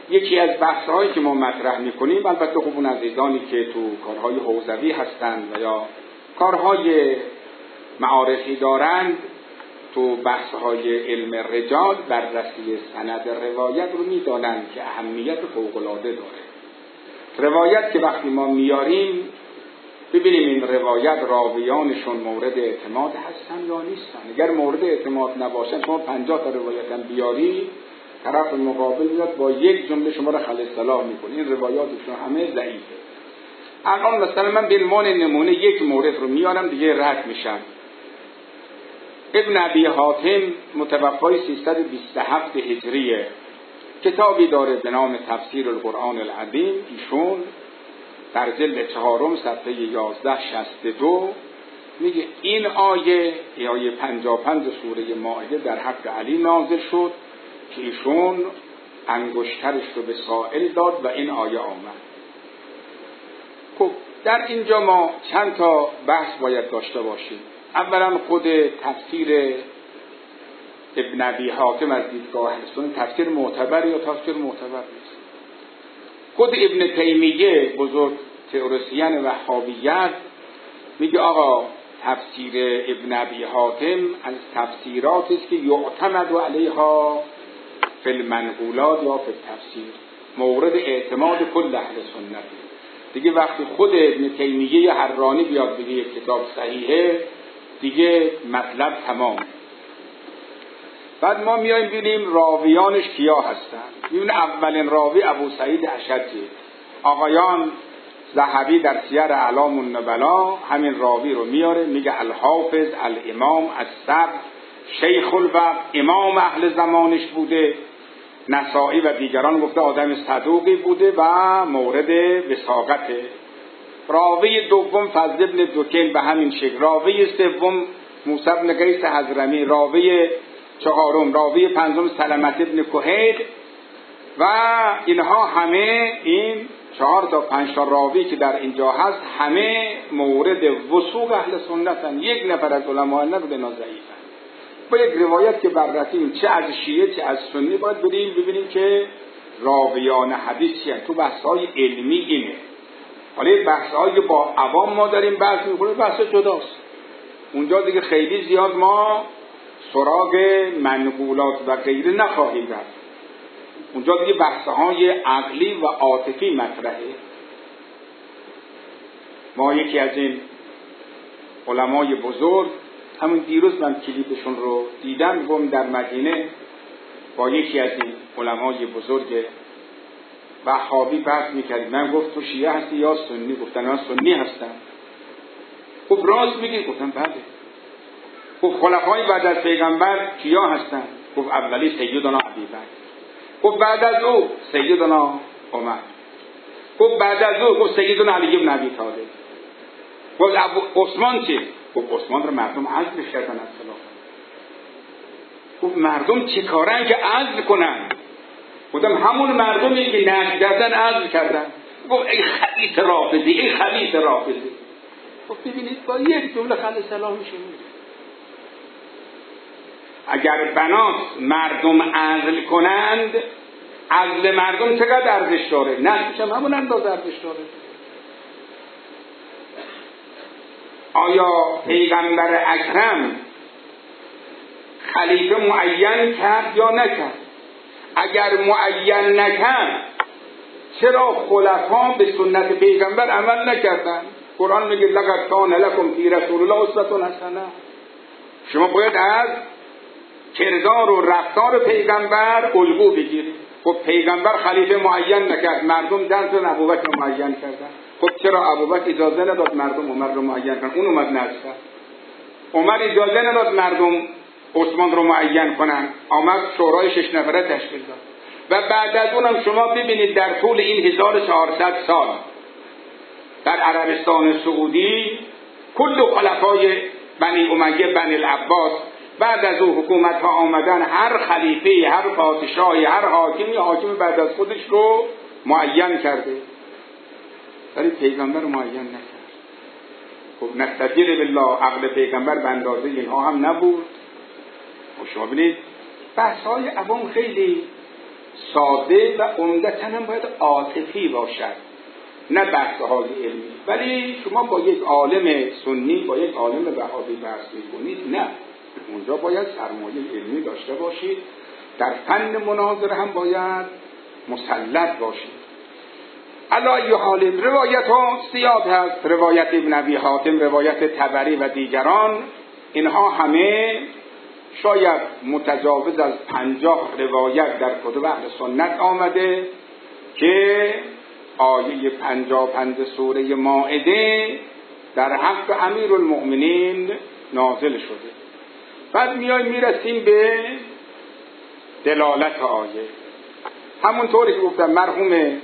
یکی از بحث‌هایی که ما مطرح می‌کنیم، البته خب اون عزیزانی که تو کارهای حوزوی هستند و یا کارهای معارفی دارند، تو بحث‌های علم رجال بررسی سند روایت رو می‌دانند که اهمیت فوق‌العاده داره. روایت که وقتی ما میاریم ببینیم این روایت راویانشون مورد اعتماد هستن یا نیستن. اگر مورد اعتماد نباشن، شما پنجاه تا روایت هم بیاری، طرف مقابل میاد با یک جمله شما رو خل اصطلاح میکنه. این روایاتشون همه ضعیفه. الان مثلا من به عنوان نمونه یک مورد رو میارم دیگه رد میشم. ابن ابی حاتم متوفای سیصد و بیست و هفت هجریه، کتابی داره به نام تفسیر القرآن العظیم. ایشون در جلد چهارم صفحه یازده شصت و دو میگه این آیه آیه پنجاه و پنج سوره مائده در حق علی نازل شد که ایشون انگشترش رو به سائل داد و این آیه آمد. خب در اینجا ما چند تا بحث باید داشته باشیم. اولا خود تفسیر ابن ابی حاتم از دیدگاه اهل تفسیر معتبر یا تفسیر معتبر نیست. خود ابن تیمیه بزرگ تئوریسین وهابیت میگه آقا تفسیر ابن ابی حاتم از تفسیراتی است که یعتمد علیها فی المنقولات یا فی التفسیر، مورد اعتماد کل اهل سنت. دیگه وقتی خود ابن تیمیه حرانی بیاد بگه یک کتاب صحیحه، دیگه مطلب تمام. بعد ما میایم ببینیم راویانش کیا هستن. میبینیم اولین راوی ابو سعید اشجی. آقایان ذهبی در سیر اعلام النبلا همین راوی رو میاره، میگه الحافظ الامام الصبر شیخ الوقت، امام اهل زمانش بوده. نسائی و دیگران گفته آدم صدوقی بوده و مورد وثاقته. راوی دوم فضل ابن دکین به همین شکل. راوی سوم موسی بن قیس حضرمی. راوی چهارم راوی پنجم سلمت ابن کهیل. و اینها همه این چهار تا پنج تا راوی که در اینجا هست همه مورد وثوق اهل سنتن. یک نفر از علما نبوده ضعیفن. با یک روایت که بررسیم چه از شیعه چه از سنی باید بریم ببینیم که راویان حدیث چیه. تو بحث‌های علمی اینه. حالا بحث‌هایی که با عوام ما داریم بحث می‌کنیم بحث جداست. اونجا دیگه خیلی زیاد ما سراغ منقولات و غیره نخواهیم رفت. اونجا دیگه بحث‌های عقلی و عاطفی مطرحه. ما یکی از این علمای بزرگ همون دیروز من کلیپشون رو دیدم، گم در مدینه با یکی از این علمای بزرگ وهابی بحث می‌کرد. من گفت تو شیعه هستی یا سنی؟ گفتن من سنی هستم. خب راست میگی؟ گفتم بله. خب خلفای بعد از پیغمبر کیا هستن؟ گفت اولی سیدنا ابوبکر. گفت بعد از او سیدنا عمر. گفت بعد از او گفت سیدنا علی بن ابی طالب. گفت ابو عثمان چی؟ گفت عثمان رو مردم عزل کردن از خلافت. گفت مردم چی کارن که عزل کنن؟ گفتم همون مردمی که نقد کردن عزل کردن. گفت ای خبیث رافضی، ای خبیث رافضی. گفت ببینید با یک جمله خل سلام میشه. اگر بنات مردم عزل کنند، عزل مردم چقدر ارزش داره؟ نقدش هم همون اندازه ارزش داره. آیا پیغمبر اکرم خلیفه معین کرد یا نکرد؟ اگر معین نکرد چرا خلفا به سنت پیغمبر عمل نکردن؟ قرآن میگه لقد کان لکم فی رسول الله اسوة حسنه. شما باید از کردار و رفتار پیغمبر الگو بگیرید. خب پیغمبر خلیفه معین نکرد، مردم دست ابوبکر معین کردن. خب چرا ابوبکر اجازه نداد مردم عمر رو معین کنن؟ اون اومد نسخ. عمر اجازه نداد مردم عثمان رو معین کنن، آمد شورای شش نفره تشکیل داد. و بعد از اونم شما ببینید در طول این هزار و چهارصد سال در عربستان سعودی کل خلفای بنی امیه بنی العباس بعد از او حکومت ها آمدن، هر خلیفه، هر پادشاهی، هر حاکمی حاکم بعد از خودش رو معین کرده، ولی پیغمبر معین نکرد. خب نستجیر بالله، عقل پیغمبر به اندازه اینها هم نبود. و شما ببینید بحث های عوام خیلی ساده و عمدتاً هم باید عاطفی باشد، نه بحث‌های علمی. ولی شما با یک عالم سنی، با یک عالم وهابی بحث می‌کنید، نه، اونجا باید سرمایه علمی داشته باشید، در فن مناظره هم باید مسلط باشید. علی حال روایت ها زیاد هست، روایت ابن ابی حاتم، روایت طبری و دیگران، اینها همه شاید متجاوز از پنجاه روایت در کتب اهل سنت آمده که آیه پنجاه و پنج سوره مائده در حق امیرالمؤمنین نازل شده. بعد میایم میرسیم به دلالت آیه. همونطوری که گفتم مرحوم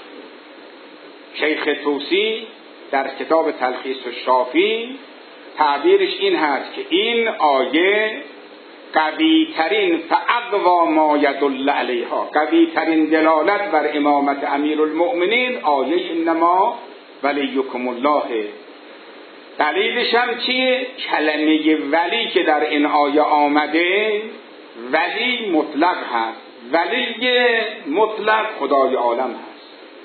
شیخ طوسی در کتاب تلخیص الشافی تعبیرش این هست که این آیه قوی ترین فاقوا ما یدل علیها، قوی ترین دلالت بر امامت امیرالمؤمنین آیه انما ولیکم الله. دلیلش هم چیه؟ کلمه ولی که در این آیه آمده ولی مطلق هست، ولی مطلق خدای عالم هست.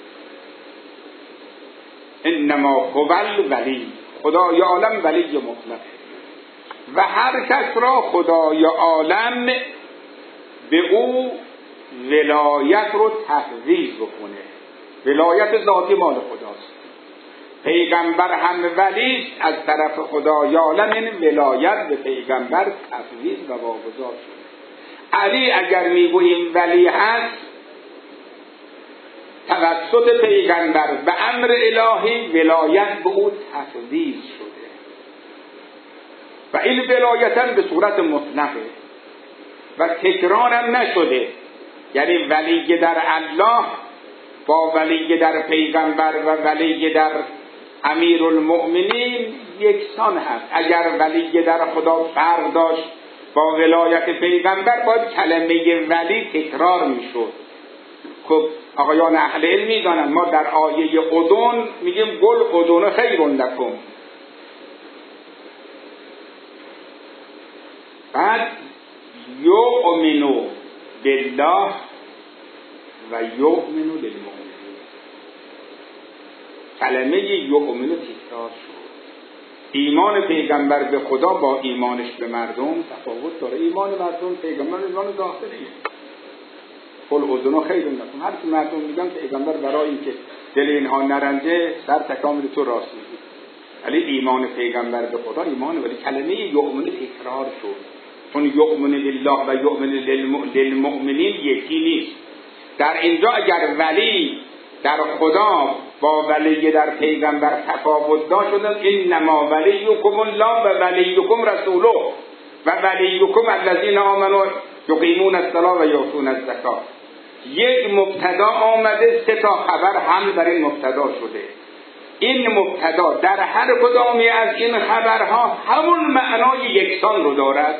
انما هو الولی، خدای عالم ولی مطلقه و هر کس را خدای عالم به او ولایت رو تفویض بکنه. ولایت ذاتی مال خداست. پیغمبر هم ولی از طرف خدای عالم، این ولایت به پیغمبر تفویض و واگذار شده. علی اگر میگوییم ولی هست توسط پیغمبر به امر الهی ولایت به او تفویض شده و این ولایتاً به صورت مطلقه و تکرارم نشده. یعنی ولی در الله با ولی در پیغمبر و ولی در امیرالمؤمنین یکسان هست. اگر ولی در خدا فرق داشت با ولایت پیغمبر باید کلمه ولی تکرار میشد. خب آقایان اهل علم میدانن ما در آیه اذن میگیم گل اذن خیر لکم. بعد یؤمنو بالله و یؤمنو بالمؤمنین، کلمه یؤمنو تکرار شد. ایمان پیغمبر به خدا با ایمانش به مردم تفاوت داره. ایمان مردم پیغمبر ایمان داخلیه. قل اذن خیر لکم، هر کی مردم میگن پیغمبر برای اینکه دل اینها نرنجه سر تکان میده تو راست میگی. ولی ایمان پیغمبر به خدا ایمانه، ولی کلمه یؤمن تکرار شد چون یؤمن بالله و یؤمن للمؤمنین یکی نیست. در اینجا اگر ولی در خدا با ولی در پیغمبر تفاوت داشت شدن انما ولیکم الله و ولیکم رسوله و ولیکم الذین آمنوا یقیمون الصلاة و یؤتون الزکات. یک مبتدا آمده، سه تا خبر حمل بر این مبتدا شده. این مبتدا در هر کدامی از این خبرها همون معنای یکسان رو دارد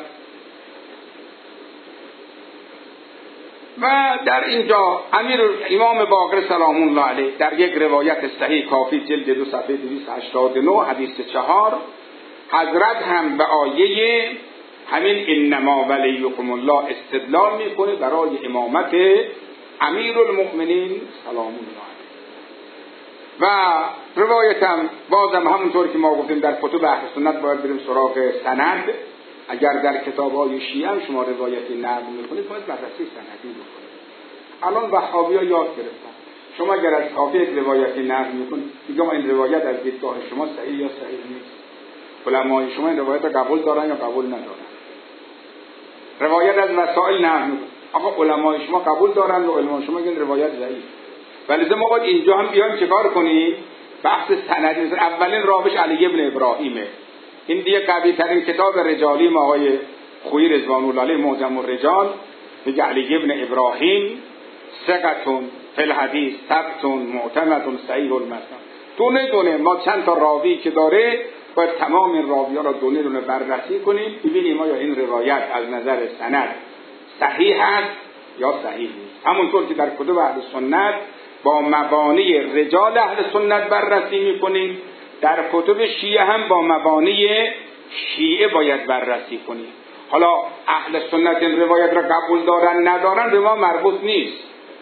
و در اینجا امیر امام باقر سلام الله علیه در یک روایت صحیح کافی جلد دو صفحه دویست و هشتاد و نه حدیث چهار حضرت هم به آیه همین انما ولیکم الله استدلال میکنه برای امامت امیرالمؤمنین سلام الله علیه. و روایتم بازم همونطور که ما گفتیم در کتب اهل سنت باید بریم سراغ سند. اگر در کتاب‌های شیعه هم شما روایتی نقل می‌کنید باید بررسی سندی بکنید. الان وهابی‌ها یاد گرفتن شما اگر از کافی یک روایتی نقل می‌کنید میگم این روایت از دیدگاه شما صحیح یا صحیح نیست. علمای شما این روایت رو قبول دارن یا قبول ندارن. روایت از وسائل نقل می‌کنید آقا علمای شما قبول دارن و علمای شما میگن روایت ضعیف. ولی ما باید اینجا هم بیایم چیکار کنیم؟ بحث سندی. اولین راویش علی ابن ابراهیمه. این دیگه قوی ترین کتاب رجالی ما آقای خویی رضوان الله علیه معجم الرجال میگه علی ابن ابراهیم ثقتون فی الحدیث ثبتون معتمدون صحیح المتن. دونه دونه ما چند تا راوی که داره باید تمام این راوی‌ها را دونه دونه بررسی کنیم ببینیم آیا این روایت از نظر سند صحیح است یا صحیح نیست. همونطور که در کتب اهل سنت با مبانی رجال اهل سنت بررسی میکنیم در کتب شیعه هم با مبانی شیعه باید بررسی کنیم. حالا اهل سنت این روایت را قبول دارن ندارن به ما مربوط نیست.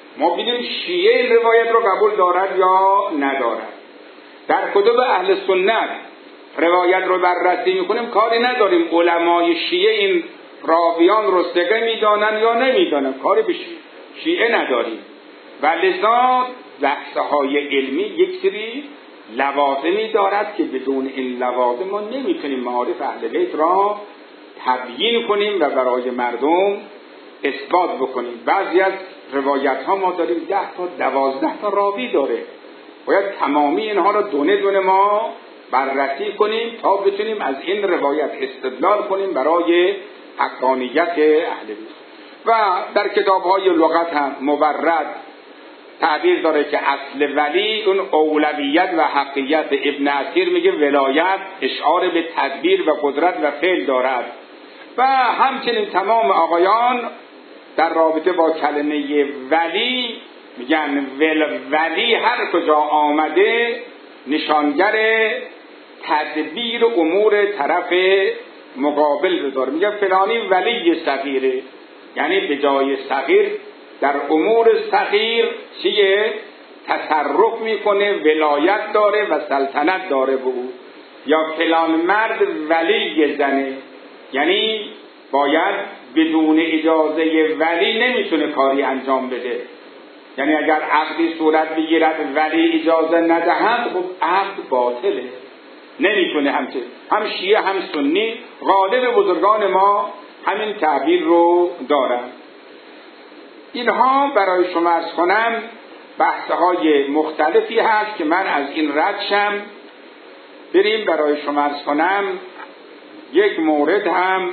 ما ببینیم شیعه این روایت رو قبول دارد یا ندارد. در کتب اهل سنت روایت رو بررسی میکنیم، کاری نداریم علمای شیعه این راویان رو ثقه میدانن یا نمیدانن، کاری به شیعه نداریم. و لذا بحثه های علمی یک سری لوازمی دارد که بدون این لوازم ما نمیتونیم معارف اهل بیت را تبیین کنیم و برای مردم اثبات بکنیم. بعضی از روایت ها ما داریم ده تا دوازده تا راوی داره، باید تمامی اینها را دونه دونه ما بررسی کنیم تا بتونیم از این روایت استدلال کنیم برای حقانیت اهل بیت. و در کتاب های لغت هم مبرد تعبیر داره که اصل ولی اون اولویت و حقیت. ابن اثیر میگه ولایت اشعار به تدبیر و قدرت و فعل دارد. و همچنین تمام آقایان در رابطه با کلمه ولی میگن ول ولی هر کجا آمده نشانگر تدبیر امور طرف مقابل رو داره. میگن فلانی ولی صغیره، یعنی به جای صغیر در امور صغیر چیه؟ تصرف میکنه، ولایت داره و سلطنت داره به او. یا فلان مرد ولی زنه، یعنی باید بدون اجازه ولی نمیتونه کاری انجام بده. یعنی اگر عقدی صورت بگیرد ولی اجازه ندهد خب عقد باطله، نمیتونه. همچه هم شیعه هم سنی غالب بزرگان ما همین تعبیر رو دارن. اینها برای شما عرض کنم بحث‌های مختلفی هست که من از این رد شم. بریم برای شما عرض کنم یک مورد هم،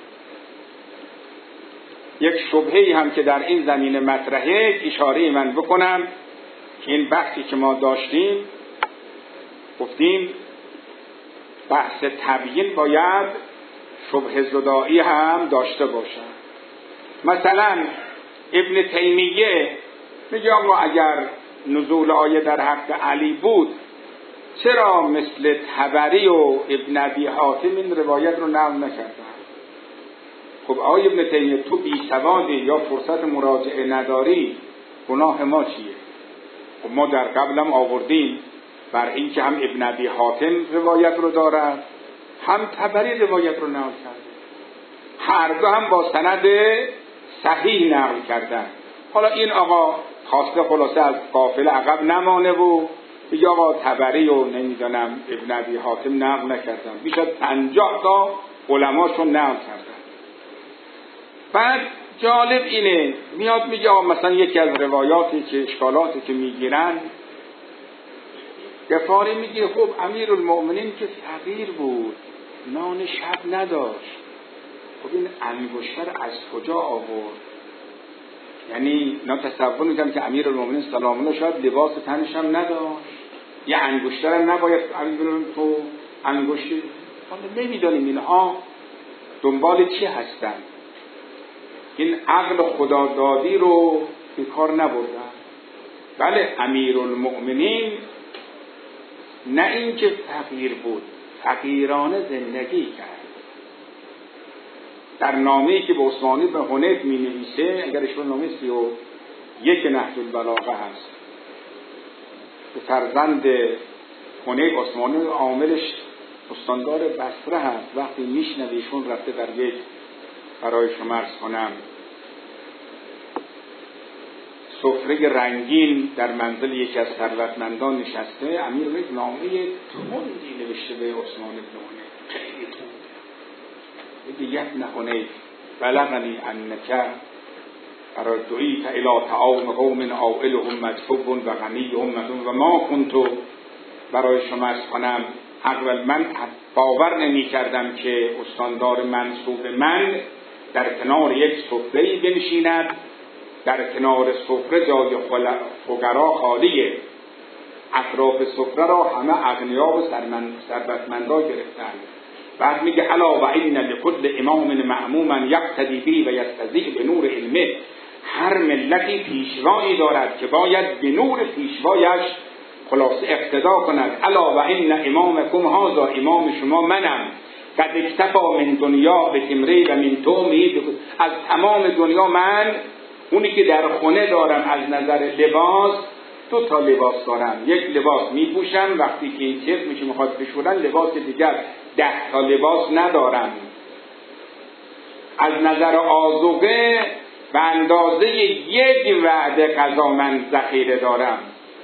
یک شبهه‌ای هم که در این زمینه مطرحه اشاره من بکنم که این بحثی که ما داشتیم گفتیم بحث تبیین باید شبهه زدایی هم داشته باشد. مثلا ابن تیمیه میگه آقا اگر نزول آیه در حق علی بود چرا مثل طبری و ابن ابی حاتم این روایت رو نقل نکردن؟ خب آقای ابن تیمیه تو بی سوادی یا فرصت مراجعه نداری، گناه ما چیه؟ خب ما در قبلم آوردیم بر این که هم ابن ابی حاتم روایت رو دارد هم طبری روایت رو نقل کرده، هر دو هم با سند صحیح نقل کردن. حالا این آقا خواسته خلاصه از قافله عقب نمانه و بگه آقا طبری و نمیدانم ابن ابی حاتم نقل نکردن، بیش از پنجاه تا علماشون نقل کردن. بعد جالب اینه میاد میگه آقا مثلا یکی از روایاتی که اشکالاتی که میگیرن، غفاری میگه خب امیرالمؤمنین که فقیر بود، نان شب نداشت، خب این انگشتر از کجا آورد؟ یعنی اینا تصور میکنن که امیرالمؤمنین سلام الله شاید لباس تنش هم نداشت، یه انگشتر هم نباید امیرالمؤمنین تو انگشتی. حالا نمیدانیم اینها دنبال چی هستن. این عقل خدادادی رو به کار نبردن. بله امیرالمؤمنین نه اینکه فقیر بود، فقیرانه زندگی کرد. در نامه‌ای که به عثمانی به حنیف می نویسه، اگر اشون نامه سی و یک نهج البلاغه هست، به فرزند حنیف عثمانی عاملش استاندار بصره هست، وقتی میشنوه ایشون رفته در یک برای شما عرض کنم سفره رنگین در منزل یکی از ثروتمندان نشسته، امیر یک نامه تندی نوشته به عثمان بن حنیف، خیلی تند. میگه ابن حنیف بلغنی انک اردعیت الی طعام قوم عائلهم مدفوب و غنیهم مدون و ما کنت، برای شما عرض کنم اول من باور نمی کردم که استاندار منصوب من در کنار یک سفره‌ای بنشیند، در کنار سفره جای فقرا خالیه، اطراف سفره را همه اغنیا و ثروتمندا گرفتند. بعد میگه الا و ان لكل امام معموما یقتدی به و یستضیء به نور علمه، هر ملتی پیشوایی دارد که باید به نور پیشوایش خلاص اقتدا کند. الا و ان امامکم هذا، امام شما منم، قد اکتفا من دنیا به تمری و من تومی، از تمام دنیا من اونی که در خونه دارم از نظر لباس دو تا لباس دارم، یک لباس میپوشم وقتی که این تیغ میشه میخواد بشورن، لباس دیگر ده تا لباس ندارم. از نظر آذوقه به اندازه یک وعده غذا من ذخیره دارم،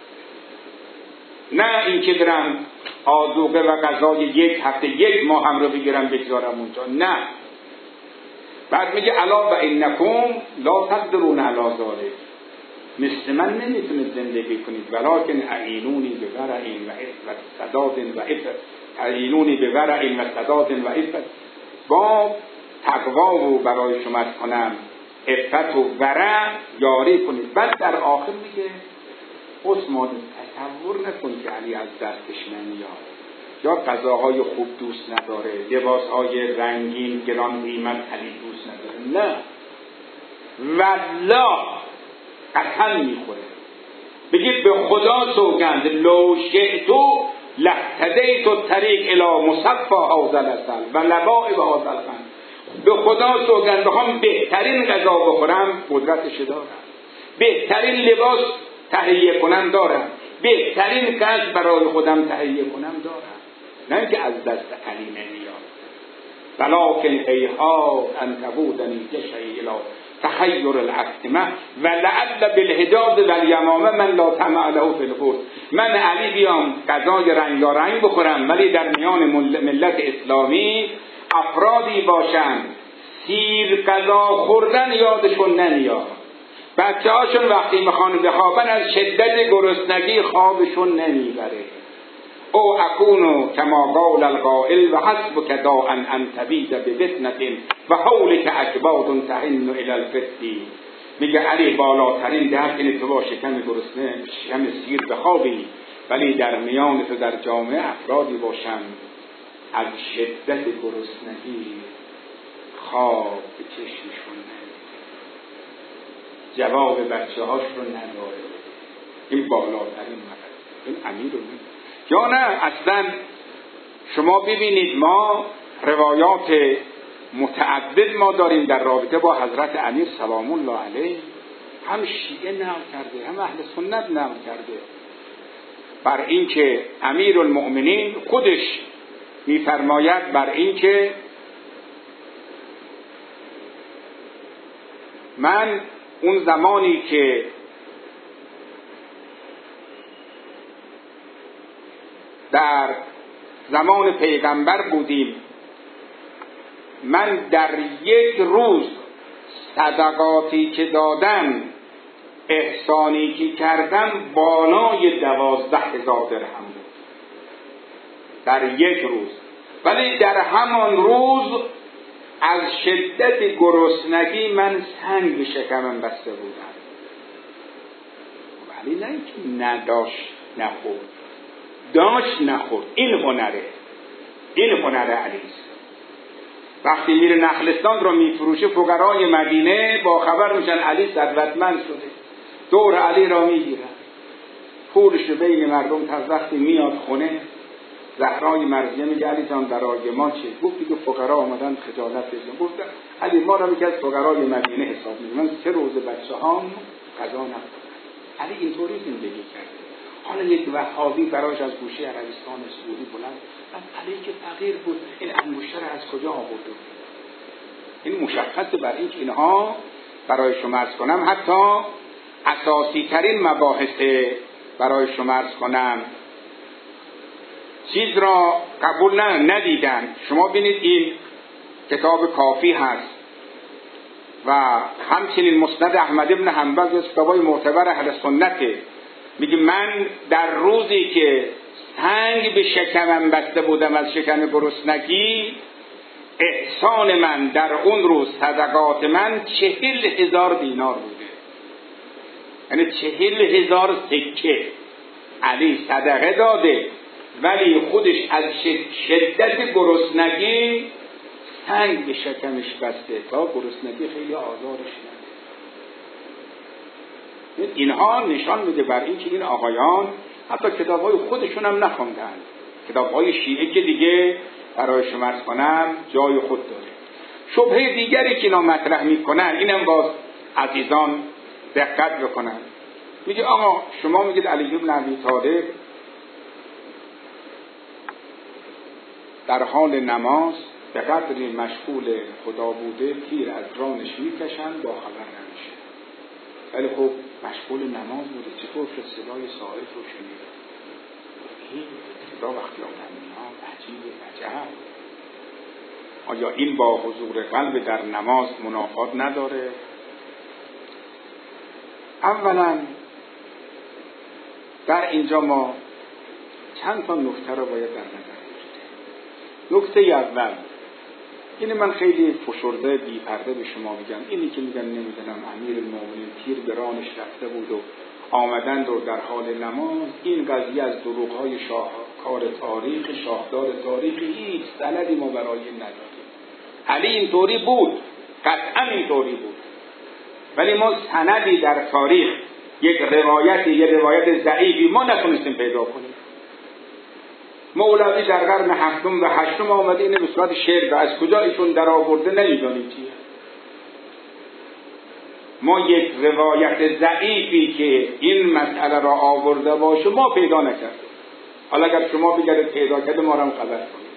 نه اینکه برم آذوقه و غذای یک هفته یک ماه هم رو بگیرم بگذارم اونجا، نه. بعد میگه الا و انکم لا تقدرون علی ذلک، مثل من نمیتونید زندگی کنید، ولکن اعینونی بورع و عفت سداد و عفت، اعینونی بورع و سداد و عفت، با تقوا و برای شما کنم عفت و ورع یاری کنید. بعد در آخر میگه عثمان تصور نکن که علی از دستش نمیاد، یا غذاهای خوب دوست نداره، لباسهای رنگین گران قیمت علی دوست نداره، نه والله قسم میخوره، بگید به خدا سوگند لو شئتو لهتدیت الطریق الی مصفا هذا العسل و لبائب هذا القند، به خدا سوگند بخوام بهترین غذا بخورم قدرتش دارم، بهترین لباس تهیه کنم دارم، بهترین قصد برای خودم تهیه کنم دارم، نه اینکه از دست علی نمیاد. ولکن ایها ان تبودنی جشعی الی تخیر العتمه و لعل بالحجاز و الیمامه من لا طمع له فی القوت، من علی بیام غذای رنگارنگ بخورم ولی در میان ملت اسلامی افرادی باشن سیر غذا خوردن یادشون نمیاد، بچه هاشون وقتی میخوان بخوابن از شدت گرسنگی خوابشون نمیبره. او اکونو کما قال القائل و حسبک داء ان تبیت بفتنة و حولک اکباد تحن الی الفتی، میگه علی بالاترین درد اینه تو با شکم گرسنه شکم سیر بخوابی ولی در میان تو در جامعه افرادی باشن از شدت گرسنگی خواب به چشمشون نمیاد، جواب بچه هاش رو نداره. این بالاترین مرد، این امیر رو میگه. یا نه اصلا شما ببینید ما روایات متعدد ما داریم در رابطه با حضرت امیر سلام الله علیه، هم شیعه نقل کرده هم اهل سنت نقل کرده، بر اینکه امیر المؤمنین خودش میفرماید بر اینکه من اون زمانی که در زمان پیغمبر بودیم من در یک روز صدقاتی که دادم احسانی که کردم بالای دوازده هزار درهم بود در یک روز، ولی در همان روز از شدت گرسنگی من سنگ به شکمم بسته بودم، ولی نه اینکه نداشت نخورد، داشت نخورد. این هنره، این هنر علیست. وقتی میره نخلستان رو میفروشه فقرای مدینه با خبر میشن علی ثروتمند شده، دور علی را میگیرن، پولش رو بین مردم تا وقتی میاد خونه زهرای مرضیه میگه علی جان برای ما چه؟ گفت دیگه فقرا آمدن خجالت بزن. گفت علی ما را میگه از فقرای مدینه حساب میگه، من سه روز بچه هام غذا نخوردن. علی اینطوری زندگی کرده. حالا یک وهابی براش از گوشه عربستان سعودی بلند، علی که فقیر بود این انگشتر از کجا آورده؟ این مشخصه بر این که اینها برای شما عرض کنم حتی اساسی ترین مباحث برای شما عرض کنم چیز را قبول ندیدن. شما بینید این کتاب کافی هست و همچنین مسند احمد ابن حنبل از کتابای معتبر اهل سنته. میگه من در روزی که سنگ به شکمم بسته بودم از شکم گرسنگی، احسان من در اون روز صدقات من چهل هزار دینار بوده، یعنی چهل هزار سکه علی صدقه داده ولی خودش از شدت گرسنگی سنگ به شکمش بسته تا گرسنگی خیلی آزارش نده. اینها نشان میده بر این که این آقایان حتی کتاب‌های خودشون هم نخوندن، کتاب‌های شیعه که دیگه برای شما عرض کنم جای خود داره. شبهه دیگری که اینا مطرح میکنن اینم باز عزیزان دقت بکنن. میگه آقا شما میگید علی بن ابی طالب در حال نماز به قدری مشغول خدا بوده تیر از رانش میکشن با خبر نمیشه. ولی خب مشغول نماز بوده، چطور که صدای ساعت رو شنیده؟ این صدا وقتی آمدن میاد عجیب و عجب. آیا این با حضور قلب در نماز منافات نداره؟ اولا در اینجا ما چند تا نکته رو باید در نظر بگیریم. نکته اول اینه، من خیلی فشرده بی پرده به شما میگم، اینی که میگن نمیدونم امیر المومنین تیر به رانش رفته بود و آمدند و در حال نماز، این قضیه از دروغ‌های شاهکار تاریخ، شاهدار تاریخی، هیچ سندی ما برای این نداریم. علی اینطوری بود، قطعا اینطوری بود، ولی ما سندی در تاریخ، یک روایتی، یک روایت ضعیفی ما نتونستیم پیدا کنیم. مولوی در قرن هفتم و هشتم آمده اینه به صورت شعر و از کجا ایشون در آورده نمیدانیم چیه. ما یک روایت ضعیفی که این مسئله را آورده باشه ما پیدا نکردیم. حالا اگر شما بگردید پیدا کرده ما را هم خبر کنید.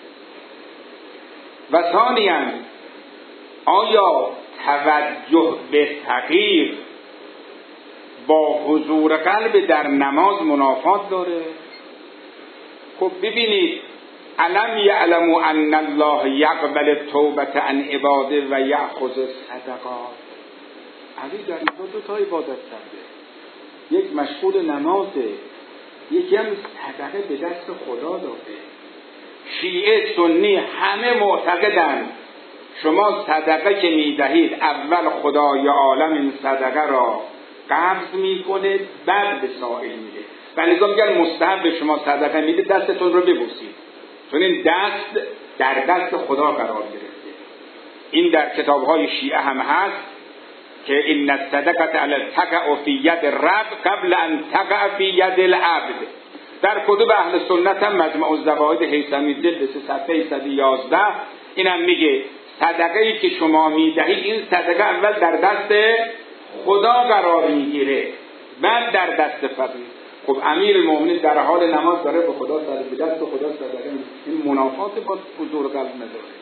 و ثانیاً آیا توجه به تغییر با حضور قلب در نماز منافات داره؟ خب ببینید، علم یعلموا ان الله یقبل التوبة عن عباده و یأخذ الصدقات. علی در اینجا دو تا عبادت کرده، یک مشغول نمازه، یکی هم صدقه به دست خدا داده. شیعه سنی همه معتقدن شما صدقه که میدهید اول خدای عالم این صدقه را قبض میکنه بعد به سائل میده. ولی میگن مستحب به شما صدقه میده دستتون رو ببوسید، چون این دست در دست خدا قرار گرفته. این در کتاب‌های شیعه هم هست که این الصدقه علی تقع فی ید الرب قبل ان تقع فی ید العبد. در کتب اهل سنت هم مجمع الزوائد هیثمی جلد سه صفحه صد و یازده اینم میگه صدقه‌ای که شما میدهید این صدقه اول در دست خدا قرار میگیره بعد در دست فقیر. خب امیر المومنین در حال نماز داره به خدا صدقه به دست خدا صدقه، این منافات با حضور قلب نداره،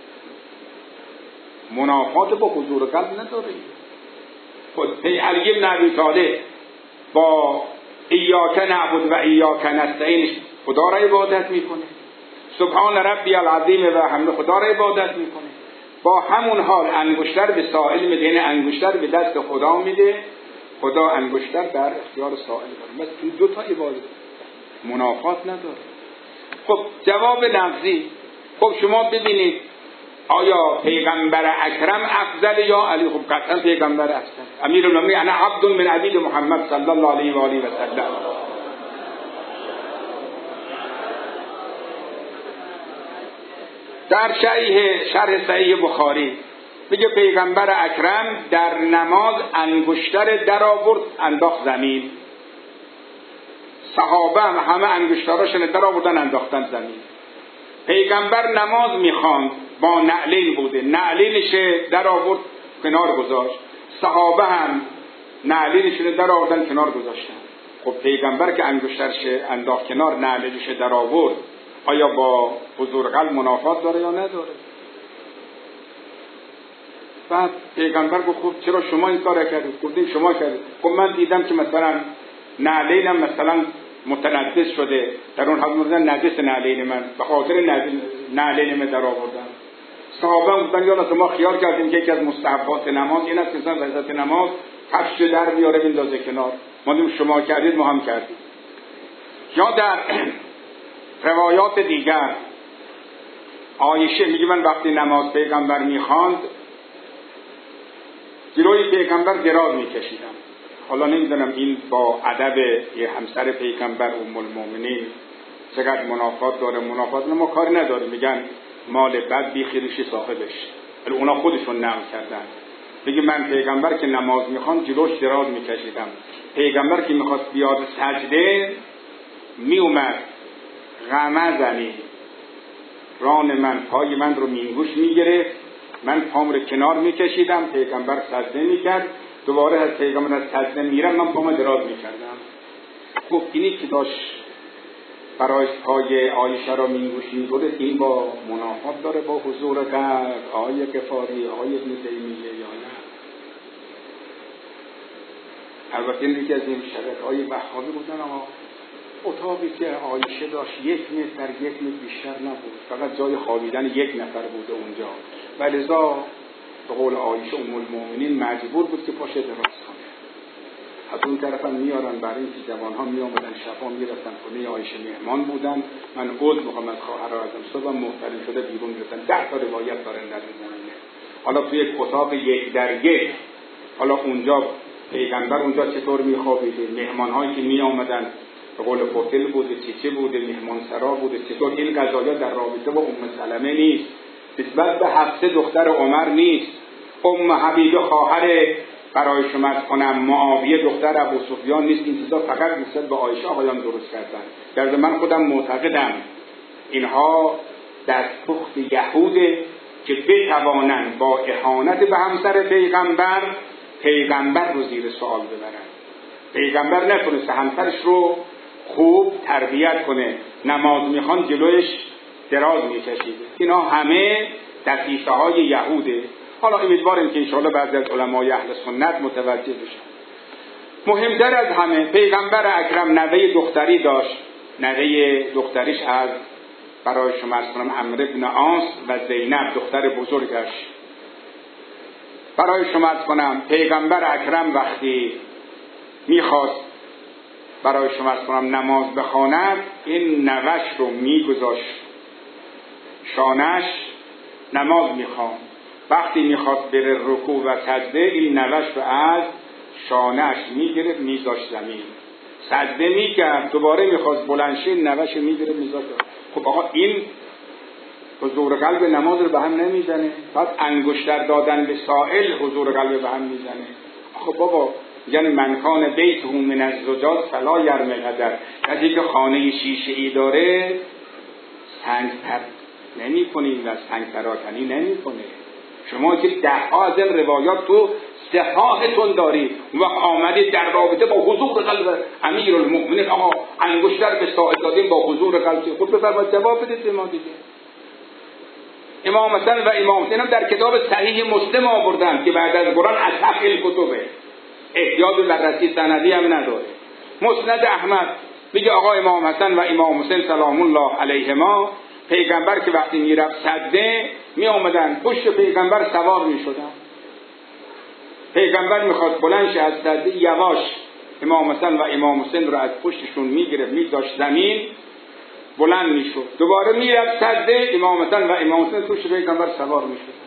منافات با حضور قلب نداره. خود علی بن ابی طالب با ایاک نعبد و ایاک نستعین خدا را عبادت میکنه، سبحان ربی العظیم و حمد خدا را عبادت میکنه، با همون حال انگشتر به سائل میده، یعنی انگشتر به دست خدا میده، خدا انگشتر در اختیار سائل داره. بس این دو تا عبادت منافات نداره. خب جواب لفظی، خب شما ببینید آیا پیغمبر اکرم افضل یا علی؟ خب قطعا پیغمبر افضل. امیر المومنین انا عبد من عبید محمد صلی الله علیه و آله و سلم. در شرح شرح صحیح بخاری میگه پیغمبر اکرم در نماز انگشتر در آورد انداخت زمین، صحابه هم همه انگشتراشون در آوردن انداختن زمین. پیغمبر نماز میخواند با نعلین بوده، نعلینش در آورد کنار گذاشت، صحابه هم نعلینشون در آوردن کنار گذاشتن. خب پیغمبر که انگشترش انداخت کنار نعلینش در آورد آیا با حضور قلب منافات داره یا نداره؟ بعد پیغمبر گفت خب چرا شما این کار کردید؟ گفتیم شما کردید. خب من دیدم که مثلا نعلینم مثلا متنجس شده، در اون حال میگن نجس نعلین من، به خاطر نعلین من در آوردم. صحابه گفتن یا ما خیال کردیم که یکی از مستحبات نماز این است که انسان وسط نماز کفش در بیاره بندازه کنار، ما دیدیم شما کردید ما هم کردیم. یا در روایات دیگر عایشه میگه من وقتی نماز پیغمبر میخواند جلوی پیغمبر دراز میکشیدم. حالا نمیدونم این با ادب یه همسر پیغمبر ام المؤمنین چقدر منافات داره. منافات ما کاری نداره، میگن مال بد بیخیرشی صاحبش، ولی اونا خودشون نقل کردن. میگه من پیغمبر که نماز میخواند جلوش دراز میکشیدم، پیغمبر که میخواست بیاد سجده میومد غمزنی ران من پای من رو مینگوش میگرفت، من پام رو کنار میکشیدم، پیغمبر سجده میکرد، دوباره از پیغمبر از سجده میرم، من پامو دراز میکردم. گفت اینی که داشت برای پای عایشه را مینگوشید، گفت این با منافات داره با حضور قلب آیه کفاری آیه ابن تیمیه یا نه؟ البته این یکی از این شرکای وهابی بودن، اما اتاقی که عایشه داشت یک متر در یک متر بیشتر نبود، فقط جای خوابیدن یک نفر بوده اونجا، ولذا به قول عایشه ام المؤمنین مجبور بود که پاشه دراز کنه. از اون طرف هم میارن برای اینکه جوانها میامدن شبا میرفتن خونه عایشه مهمان بودن. من عذر میخوام از خواهرها، ازم صبح محترم شده بیرون میرفتن، ده تا روایت دارن در این زمینه. حالا توی یک اتاق یک در یک، حالا اونجا پیغمبر اونجا چطور میخوابیده، مهمانهایی که میامدن به قول هتل بوده، چیچه بوده، مهمان سرا بوده، چطور این قضایا در رابطه با ام سلمه نیست، نسبت به حفصه دختر عمر نیست، ام حبیبه خواهر برای شما کنم معاویه دختر ابو سفیان نیست، این چیزا فقط نسبت به عایشه آقایان درست کردن. در من خودم معتقدم اینها دستپخت یهوده که بتوانند با اهانت به همسر پیغمبر پیغمبر رو زیر سوال ببرن. پیغمبر نتونسته همسرش رو خوب تربیت کنه، نماز میخوان جلوش دراز میکشیده. اینا همه دقیقه های یهوده. حالا امیدواریم که انشاءالله بعضی از علمای اهل سنت متوجه بشن. مهمتر از همه پیغمبر اکرم نوه دختری داشت، نوه دختریش از برای شما از کنم عمرو بن عاص و زینب دختر بزرگش. برای شما از کنم پیغمبر اکرم وقتی میخواست برای شما از کنم نماز بخواند، این نوش رو میگذاشت شانش نماز میخواند. وقتی میخواست بره رکوع و سجده، این نوش رو از شانش میگرفت میذاشت زمین، سجده میکرد، دوباره میخواست بلند شه نوش میگرفت میذاشت. خب آقا این حضور قلب نماز رو به هم نمیزنه؟ بعد انگشتر دادن به سائل حضور قلب به هم میزنه؟ خب بابا یعنی من کان بیته من الزجاج فلا یرمی الحجر، کسی که خانه شیشه ای داره سنگ تر نمی کنی و سنگ تراکنی نمی کنه. شما که ده ها از این روایات تو صحاحتون داری و آمدید در رابطه با حضور قلب امیرالمؤمنین آقا انگشتر به سائل دادیم با حضور قلب، خود بفرمایید جواب بدید به ما دیگه. امام حسن و امام حسین هم در کتاب صحیح مسلم آوردن که بعد از قرآن اصح الکتبه، احتیاج به بررسی سندی هم نداره. مسند احمد میگه آقا امام حسن و امام حسین سلام الله علیهما پیغمبر که وقتی میرفت سجده می آمدن پشت پیغمبر سوار می شدن. پیغمبر میخواد بلند شه از سجده، یواش امام حسن و امام حسین رو از پشتشون میگرفت میذاشت زمین، بلند میشد، دوباره میرفت سجده، امام حسن و امام حسین پشت پیغمبر سوار میشدن.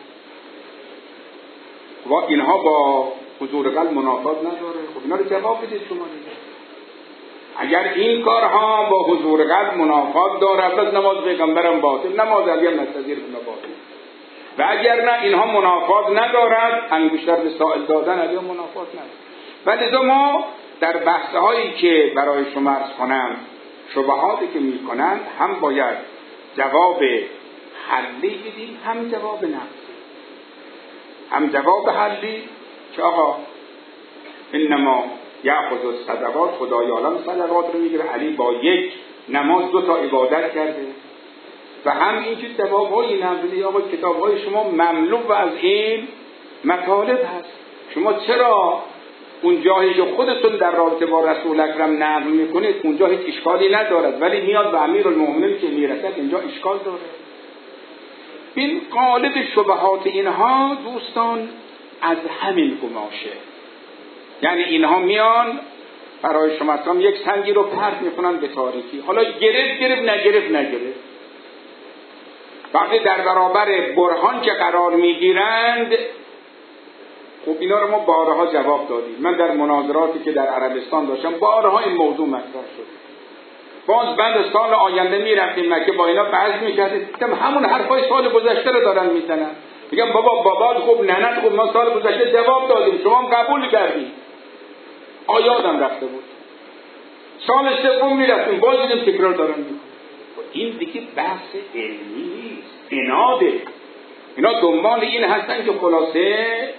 و اینها با حضور قلب منافات نداره. خب اینا رو جواب بدید شما دیگه. اگر این کارها با حضور قلب منافات داره، پس نماز پیغمبرم باطل، نماز علی هم نستدیر به باطل. و اگر نه اینها منافات ندارد، انگشتر به سائل دادن علی هم منافات نداره. ولی ما در بحث‌هایی که برای شما عرض کنم، شبهاتی که میکنند، هم باید جواب حلی بدیم، هم جواب نقصی. هم جواب حلی که آقا انما یأخذ الصدقات، خدای عالم صدقات رو میگیره، علی با یک نماز دو تا عبادت کرده. و هم اینجور جواب‌های نقلی، آقا کتاب‌های شما مملو از این مطالب هست، شما چرا اون جایی که خودتون در رابطه با رسول اکرم نقل میکنید اونجا هیچ اشکالی ندارد، ولی میاد به امیرالمؤمنین که میرسد اینجا اشکال داره؟ این قالب شبهات اینها دوستان از همین گماشه. یعنی اینها میان برای شما هم یک سنگی رو پرت میکنن به تاریکی، حالا گرفت گرفت نگرفت نگرفت. وقتی در برابر برهان که قرار میگیرند، خب اینا رو ما بارها جواب دادیم. من در مناظراتی که در عربستان داشتم بارها این موضوع مطرح شد. باز بعد سال آینده میرفتیم مکه با اینا بحث میکردیم، میگم همون حرفای سال گذشته رو دارن میزنن. میگم بابا بابات خوب ننت خوب، ما سال گذشته جواب دادیم، شما هم قبول کردید. آیادم رفته بود. سال سوم میرفتیم باز دیدیم تکرار دارن میکنن. این دیگه بحث علمی نیست، عناده. اینا دنبال این هستن که خلاصه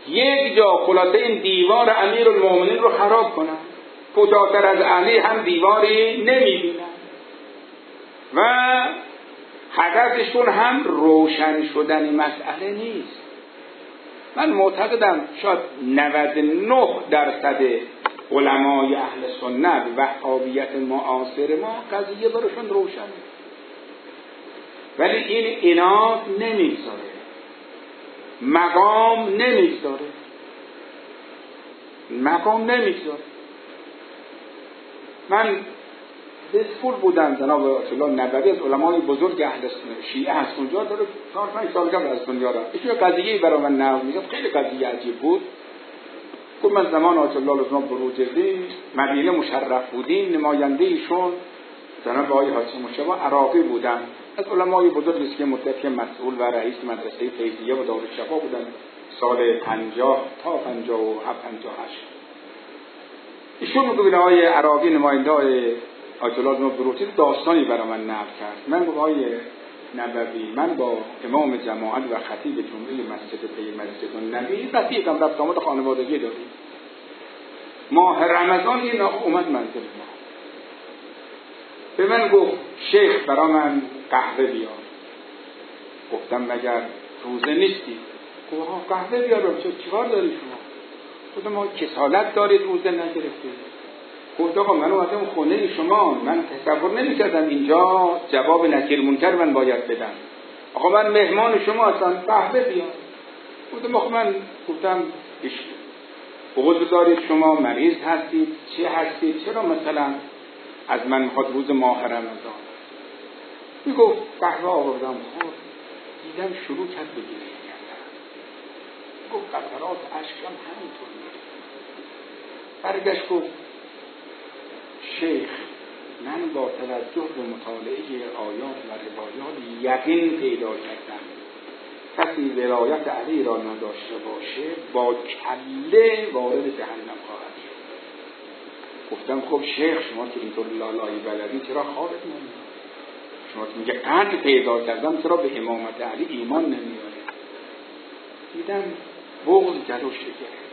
یک جا خلاصه این دیوار امیرالمومنین رو خراب کنن، کوتاه‌تر از علی هم دیواری نمی‌بینن و هدفشون هم روشن شدن مسئله نیست. من معتقدم شاید نود و نه درصد علمای اهل سنت وهابیت معاصر ما قضیه براشون روشنه، ولی این عناد نمیگذاره، مقام نمیگذاره، مقام نمیگذاره. من دسپول بودم جناب آیت الله نبوی از علمای بزرگ اهل شیعه هست، اونجا داره چهار پنج سال قبل از دنیا رفت. یه قضیه‌ای برای من نقل می‌کرد، خیلی قضیه عجیب بود. گفت من زمان آیت الله لطفاً بروجردی مدینه مشرف بودیم، نماینده ایشون جناب آقای حاجی مشتبه عراقی بودن، از علمای بزرگی که مدتی مسئول و رئیس مدرسه فیضیه و دارالشفا بودن سال پنجاه تا پنجاه و هفت پنجاه و هشت. ایشون میگه آقای عراقی نماینده آیت الله نوروزی داستانی برای من نقل کرد. من گفتم آقای نبوی من با امام جماعت و خطیب جمعه مسجد پی مسجد النبی رفیقم، رفت آمد خانوادگی داریم. ماه رمضان این اومد منزل ما، به من گفت شیخ برای من قهوه بیار. گفتم مگر روزه نیستی؟ گفت ها قهوه بیارم. چه چیکار داری شما؟ گفتم ما کسالت دارید روزه نگرفتید؟ گفت آقا من اومدم خونه شما، من تصور نمی‌کردم اینجا جواب نکیر منکر من باید بدم. آقا من مهمان شما هستم، قهوه بیار. گفتم آقا من گفتم عذر دارید، شما مریض هستید، چی هستید، چرا مثلا از من میخواد روز ماه رمضان؟ میگفت قهوه آوردم خورد، دیدم شروع کرد به گریه کردن. گفت قطرات اشکم همینطور میره. برگشت گفت شیخ من با توجه به مطالعه آیات و روایات یقین پیدا کردم کسی ولایت علی را نداشته باشه با کله وارد جهنم خواهد شد. گفتم خب شیخ شما که اینطور لالایی بلدی چرا خوابت نمیاد؟ شما که میگه قدر پیدا کردم چرا به امامت علی ایمان نمیاره؟ دیدم بغض جلوش گرفت.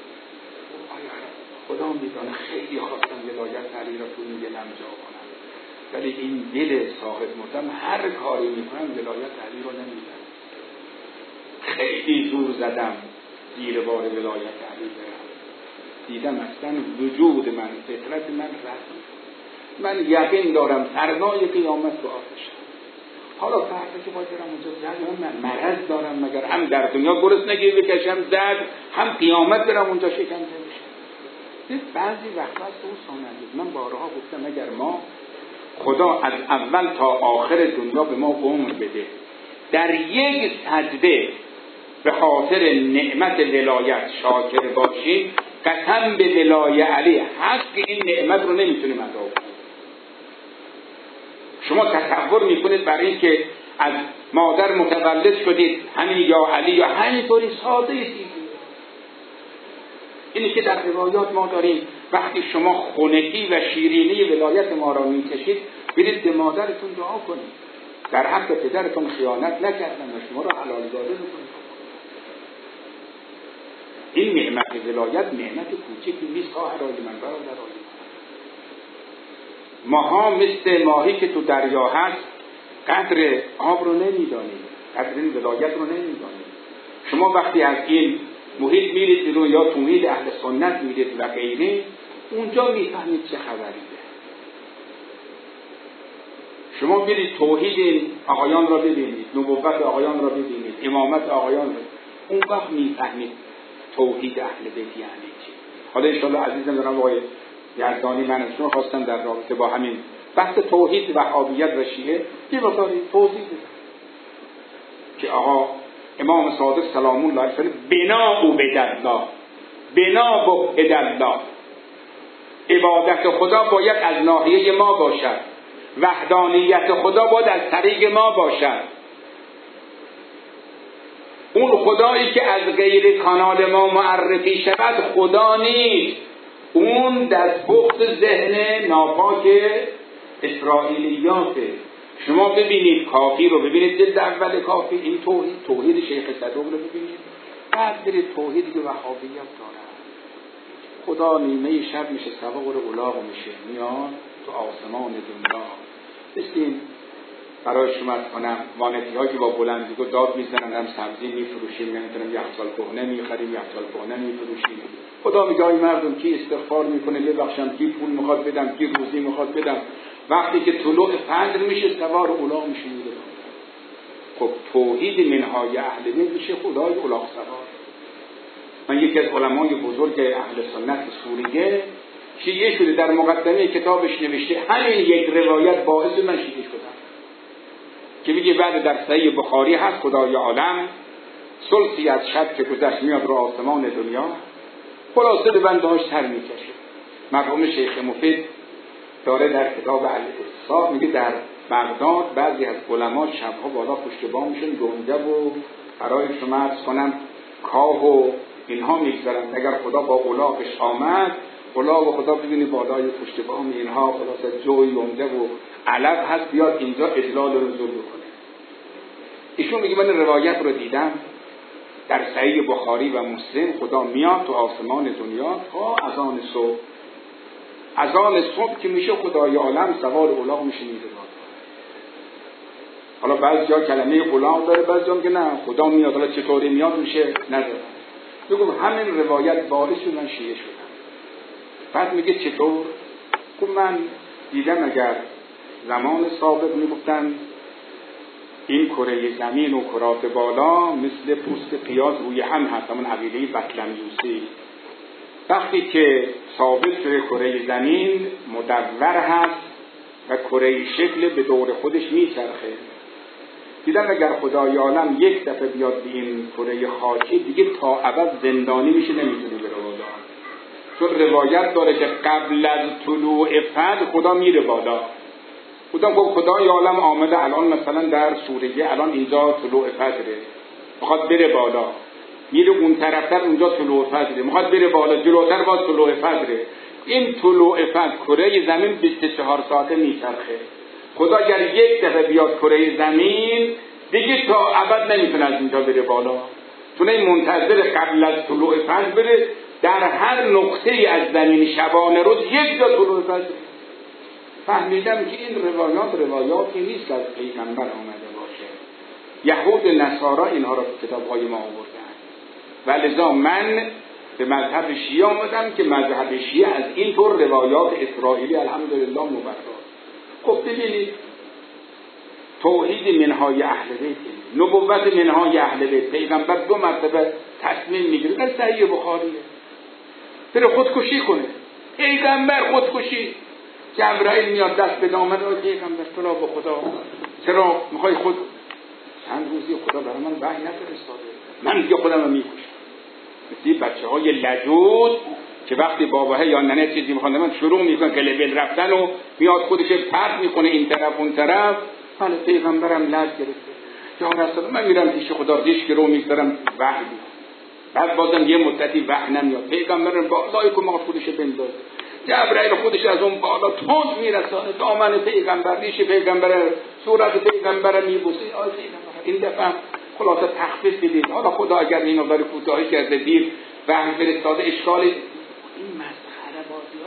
خدا میدانه خیلی خواستم ولایت علی را تو این دلم جا کنم، ولی این دل صاحب مردم هر کاری میکنم ولایت علی را نمیدم. خیلی زور زدم زیر بار ولایت علی برم، دیدم اصلا وجود من فطرت من رفت. من یقین دارم فردای قیامت با آتشم. حالا فردا که باید برم اونجا زد من مرض دارم، مگر هم در دنیا گرسنگی بکشم زد، هم قیامت برم اونجا شکنجه بشم. بعضی وقتا از اون سانندید من بارها گفتم اگر ما خدا از اول تا آخر دنیا به ما عمر بده در یک سجده به خاطر نعمت ولایت شاکر باشیم، قسم به ولای علی حق این نعمت رو نمیتونیم ادا کنیم. شما تصور میکنید برای این که از مادر متولد شدید همین یا علی یا همینطوری ساده چیزی. اینی که در روایات ما داریم وقتی شما خونگی و شیرینی ولایت ما را میکشید برید به مادرتون دعا کنید در حق پدرتون خیانت نکردن و شما را حلال زاده بکنید. این نعمت ولایت نعمت کوچکی نیست خواهرای من برادرای من. ماها مثل ماهی که تو دریا هست قدر آب رو نمیدانیم، قدر این ولایت رو نمیدانیم. شما وقتی از این محیط میرید بیرون یا تو محیط اهل سنت میرید و غیره، اونجا میفهمید چه خبریه. شما برید توحید آقایان را ببینید، نبوت آقایان را ببینید، امامت آقایان را، اون وقت میفهمید توحید اهل بیت یعنی چی. حالا ان شاءالله عزیزم جناب آقای یزدانی من ازشون خواستم در رابطه با همین بحث توحید وهابیت و شیعه یه مقداری توضیح بدم که آقا امام صادق سلام الله علیه بنا او بدالله بنا بو بدالله، عبادت خدا باید از ناحیه ما باشد، وحدانیت خدا باید از طریق ما باشد. اون خدایی که از غیر کانال ما معرفی شود خدا نیست، اون دستپخت ذهن ناپاک اسرائیلیاته. شما ببینید کافی رو ببینید، جلد اول کافی این توحید توحید شیخ صدوق رو ببینید، بعد برید توحید که وهابیت داره. خدا نیمه شب میشه سوار الاغ میشه میاد تو آسمان دنیا. بسیم برای شما کنم وانتی ها که با بلندگو داد میزنن هم سبزی میفروشیم، نمیتونم یخچال کهنه میخریم، یخچال کهنه میفروشیم. خدا میگه ای مردم کی استغفار میکنه ببخشم، کی پول میخواد بدم، کی روزی میخواد بدم. وقتی که طلوع فجر میشه سوار الاغ میشه میره. خب توحید منهای اهل بیت میشه خدای الاغ سوار. من یکی از علمای بزرگ اهل سنت سوریه شیعه شده، در مقدمه کتابش نوشته همین یک روایت باعث من شیعه شدم که میگه بعد در صحیح بخاری هست خدای عالم ثلثی از شب که گذشت میاد رو آسمان دنیا، خلاصه به بندهاش سر میکشه. مرحوم شیخ مفید داره در کتاب الاتصاف میگه در بغداد بعضی از علما شبها بالا پشت بامشون دنجه و برای شما عرض کنم کاه و اینها میگذارن. اگر خدا با الاغش آمد، الاغ و خدا ببینی بالای پشت بام اینها خلاصه جوی یونده و علف هست بیاد اینجا اجلال و نزول بکنه. ایشون میگه من روایت رو دیدم در صحیح بخاری و مسلم خدا میاد تو آسمان دنیا تا اذان صبح. اذان صبح که میشه خدای عالم سوار الاغ میشه میره. حالا بعضی جا کلمه الاغ داره، بعضی جا میگه نه خدا میاد. حالا چطوری میاد میشه نداره. میگم همین روایت باعث من شیعه شدم. بعد میگه چطور؟ خب من دیدم اگر زمان سابق میگفتن این کره زمین و کرات بالا مثل پوست پیاز روی هم هست، همون عقیده بطلمیوسی. وقتی که ثابت شده کره زمین مدور هست و کره شکل به دور خودش میچرخه، دیدم اگر خدای عالم یک دفعه بیاد به این کره خاکی دیگه تا ابد زندانی میشه، نمیتونه بره بالا. چون روایت داره که قبل از طلوع فجر خدا میره بالا. خدا خب خدای عالم آمده الان مثلا در سوریه الان اینجا طلوع فجره، میخواد بره بالا، میره اون طرفتر اونجا طلوع فجره، میخواد بره بالا، جلوتر باز طلوع فجره. این طلوع فجر کره زمین بیست و چهار ساعته میچرخه. خدا اگر یک دفعه بیاد کره زمین دیگه تا ابد نمیتونه از اینجا بره بالا، چون این منتظر قبل از طلوع فجر بره. در هر نقطه از زمین شبانه روز یک جا طلوع فجر. فهمیدم که این روایات روایاتی نیست از پیغمبر آمده باشه. یهود نصارا اینها را تو کتاب‌های ما آوردن و لذا من به مذهب شیعه آمدم که مذهب شیعه از این طور روایات اسرائیلی الحمدلله مبرد. خب ببینید توحید منهای اهل بیت، نبوت منهای اهل بیت، پیغمبر دو مرتبه تصمیم میگیره در صحیح بخاریه بره خودکشی کنه. پیغمبر خودکشی، جبرائیل میاد دست به دامن رو، پیغمبر تو را به خدا چرا میخوای خود چند روزی خدا برای من وحی نفرستاده، من دیگه خودم رو میکشم. مثل بچه های لجوج که وقتی باباه یا ننه چیزی میخوانده من شروع میکنه که لبل رفتن و میاد خودش پرت میکنه این طرف اون طرف. حالا پیغمبرم لج گرفته، یا رسول من میرم پیش خدا ریش که رو میگذارم وحی میاد، بعد بازم یه مدتی وحی نمیاد. پیغمبرم بالای کمات خودش بندازه، جبرائیل خودش از اون بالا تند میرسانه دامن پیغمبر، ریش پیغمبر، صورت پیغمبر میبوسه. آی پیغمبر این دفعه خلاصه تخفیف بدید، حالا خدا اگر این مقدار کوتاهی کرده دیر وحی فرستاده اشکالی. این مسخره بازی‌ها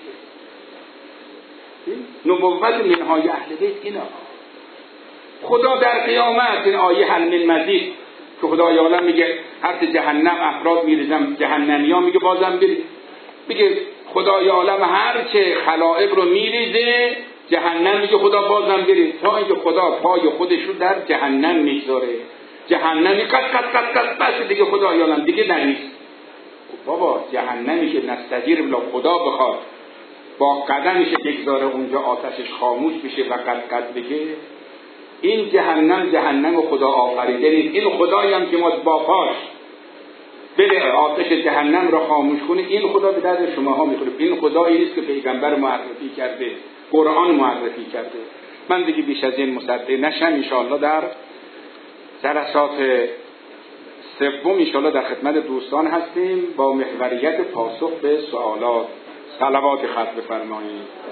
چیه؟ نبوت منهای اهل بیت اینا. خدا در قیامت این آیه هل من مزید که خدای عالم میگه هر جهنم افراد میریزم جهنمیا، میگه بازم برید. میگه خدای عالم هر چه خلائق رو میریزه جهنم، میگه خدا بازم برید، تا اینکه خدا پای خودش رو در جهنم میذاره. جهنمی قط قط قط قط بس دیگه خدای عالم دیگه نریز. بابا جهنمی که نستجیر بلا خدا بخواد با قدمش بگذاره اونجا آتشش خاموش بشه و قط قط بگه، این جهنم جهنم خدا آفریده نیست. این خدایی هم که ما با پاش بره آتش جهنم را خاموش کنه، این خدا به درد شماها میخوره. این خدایی نیست که پیغمبر معرفی کرده، قرآن معرفی کرده. من دیگه بیش از این مصدق نشم. انشاءالله در جلسات سوم انشاءالله در خدمت دوستان هستیم با محوریت پاسخ به سوالات. صلوات خط بفرمایید.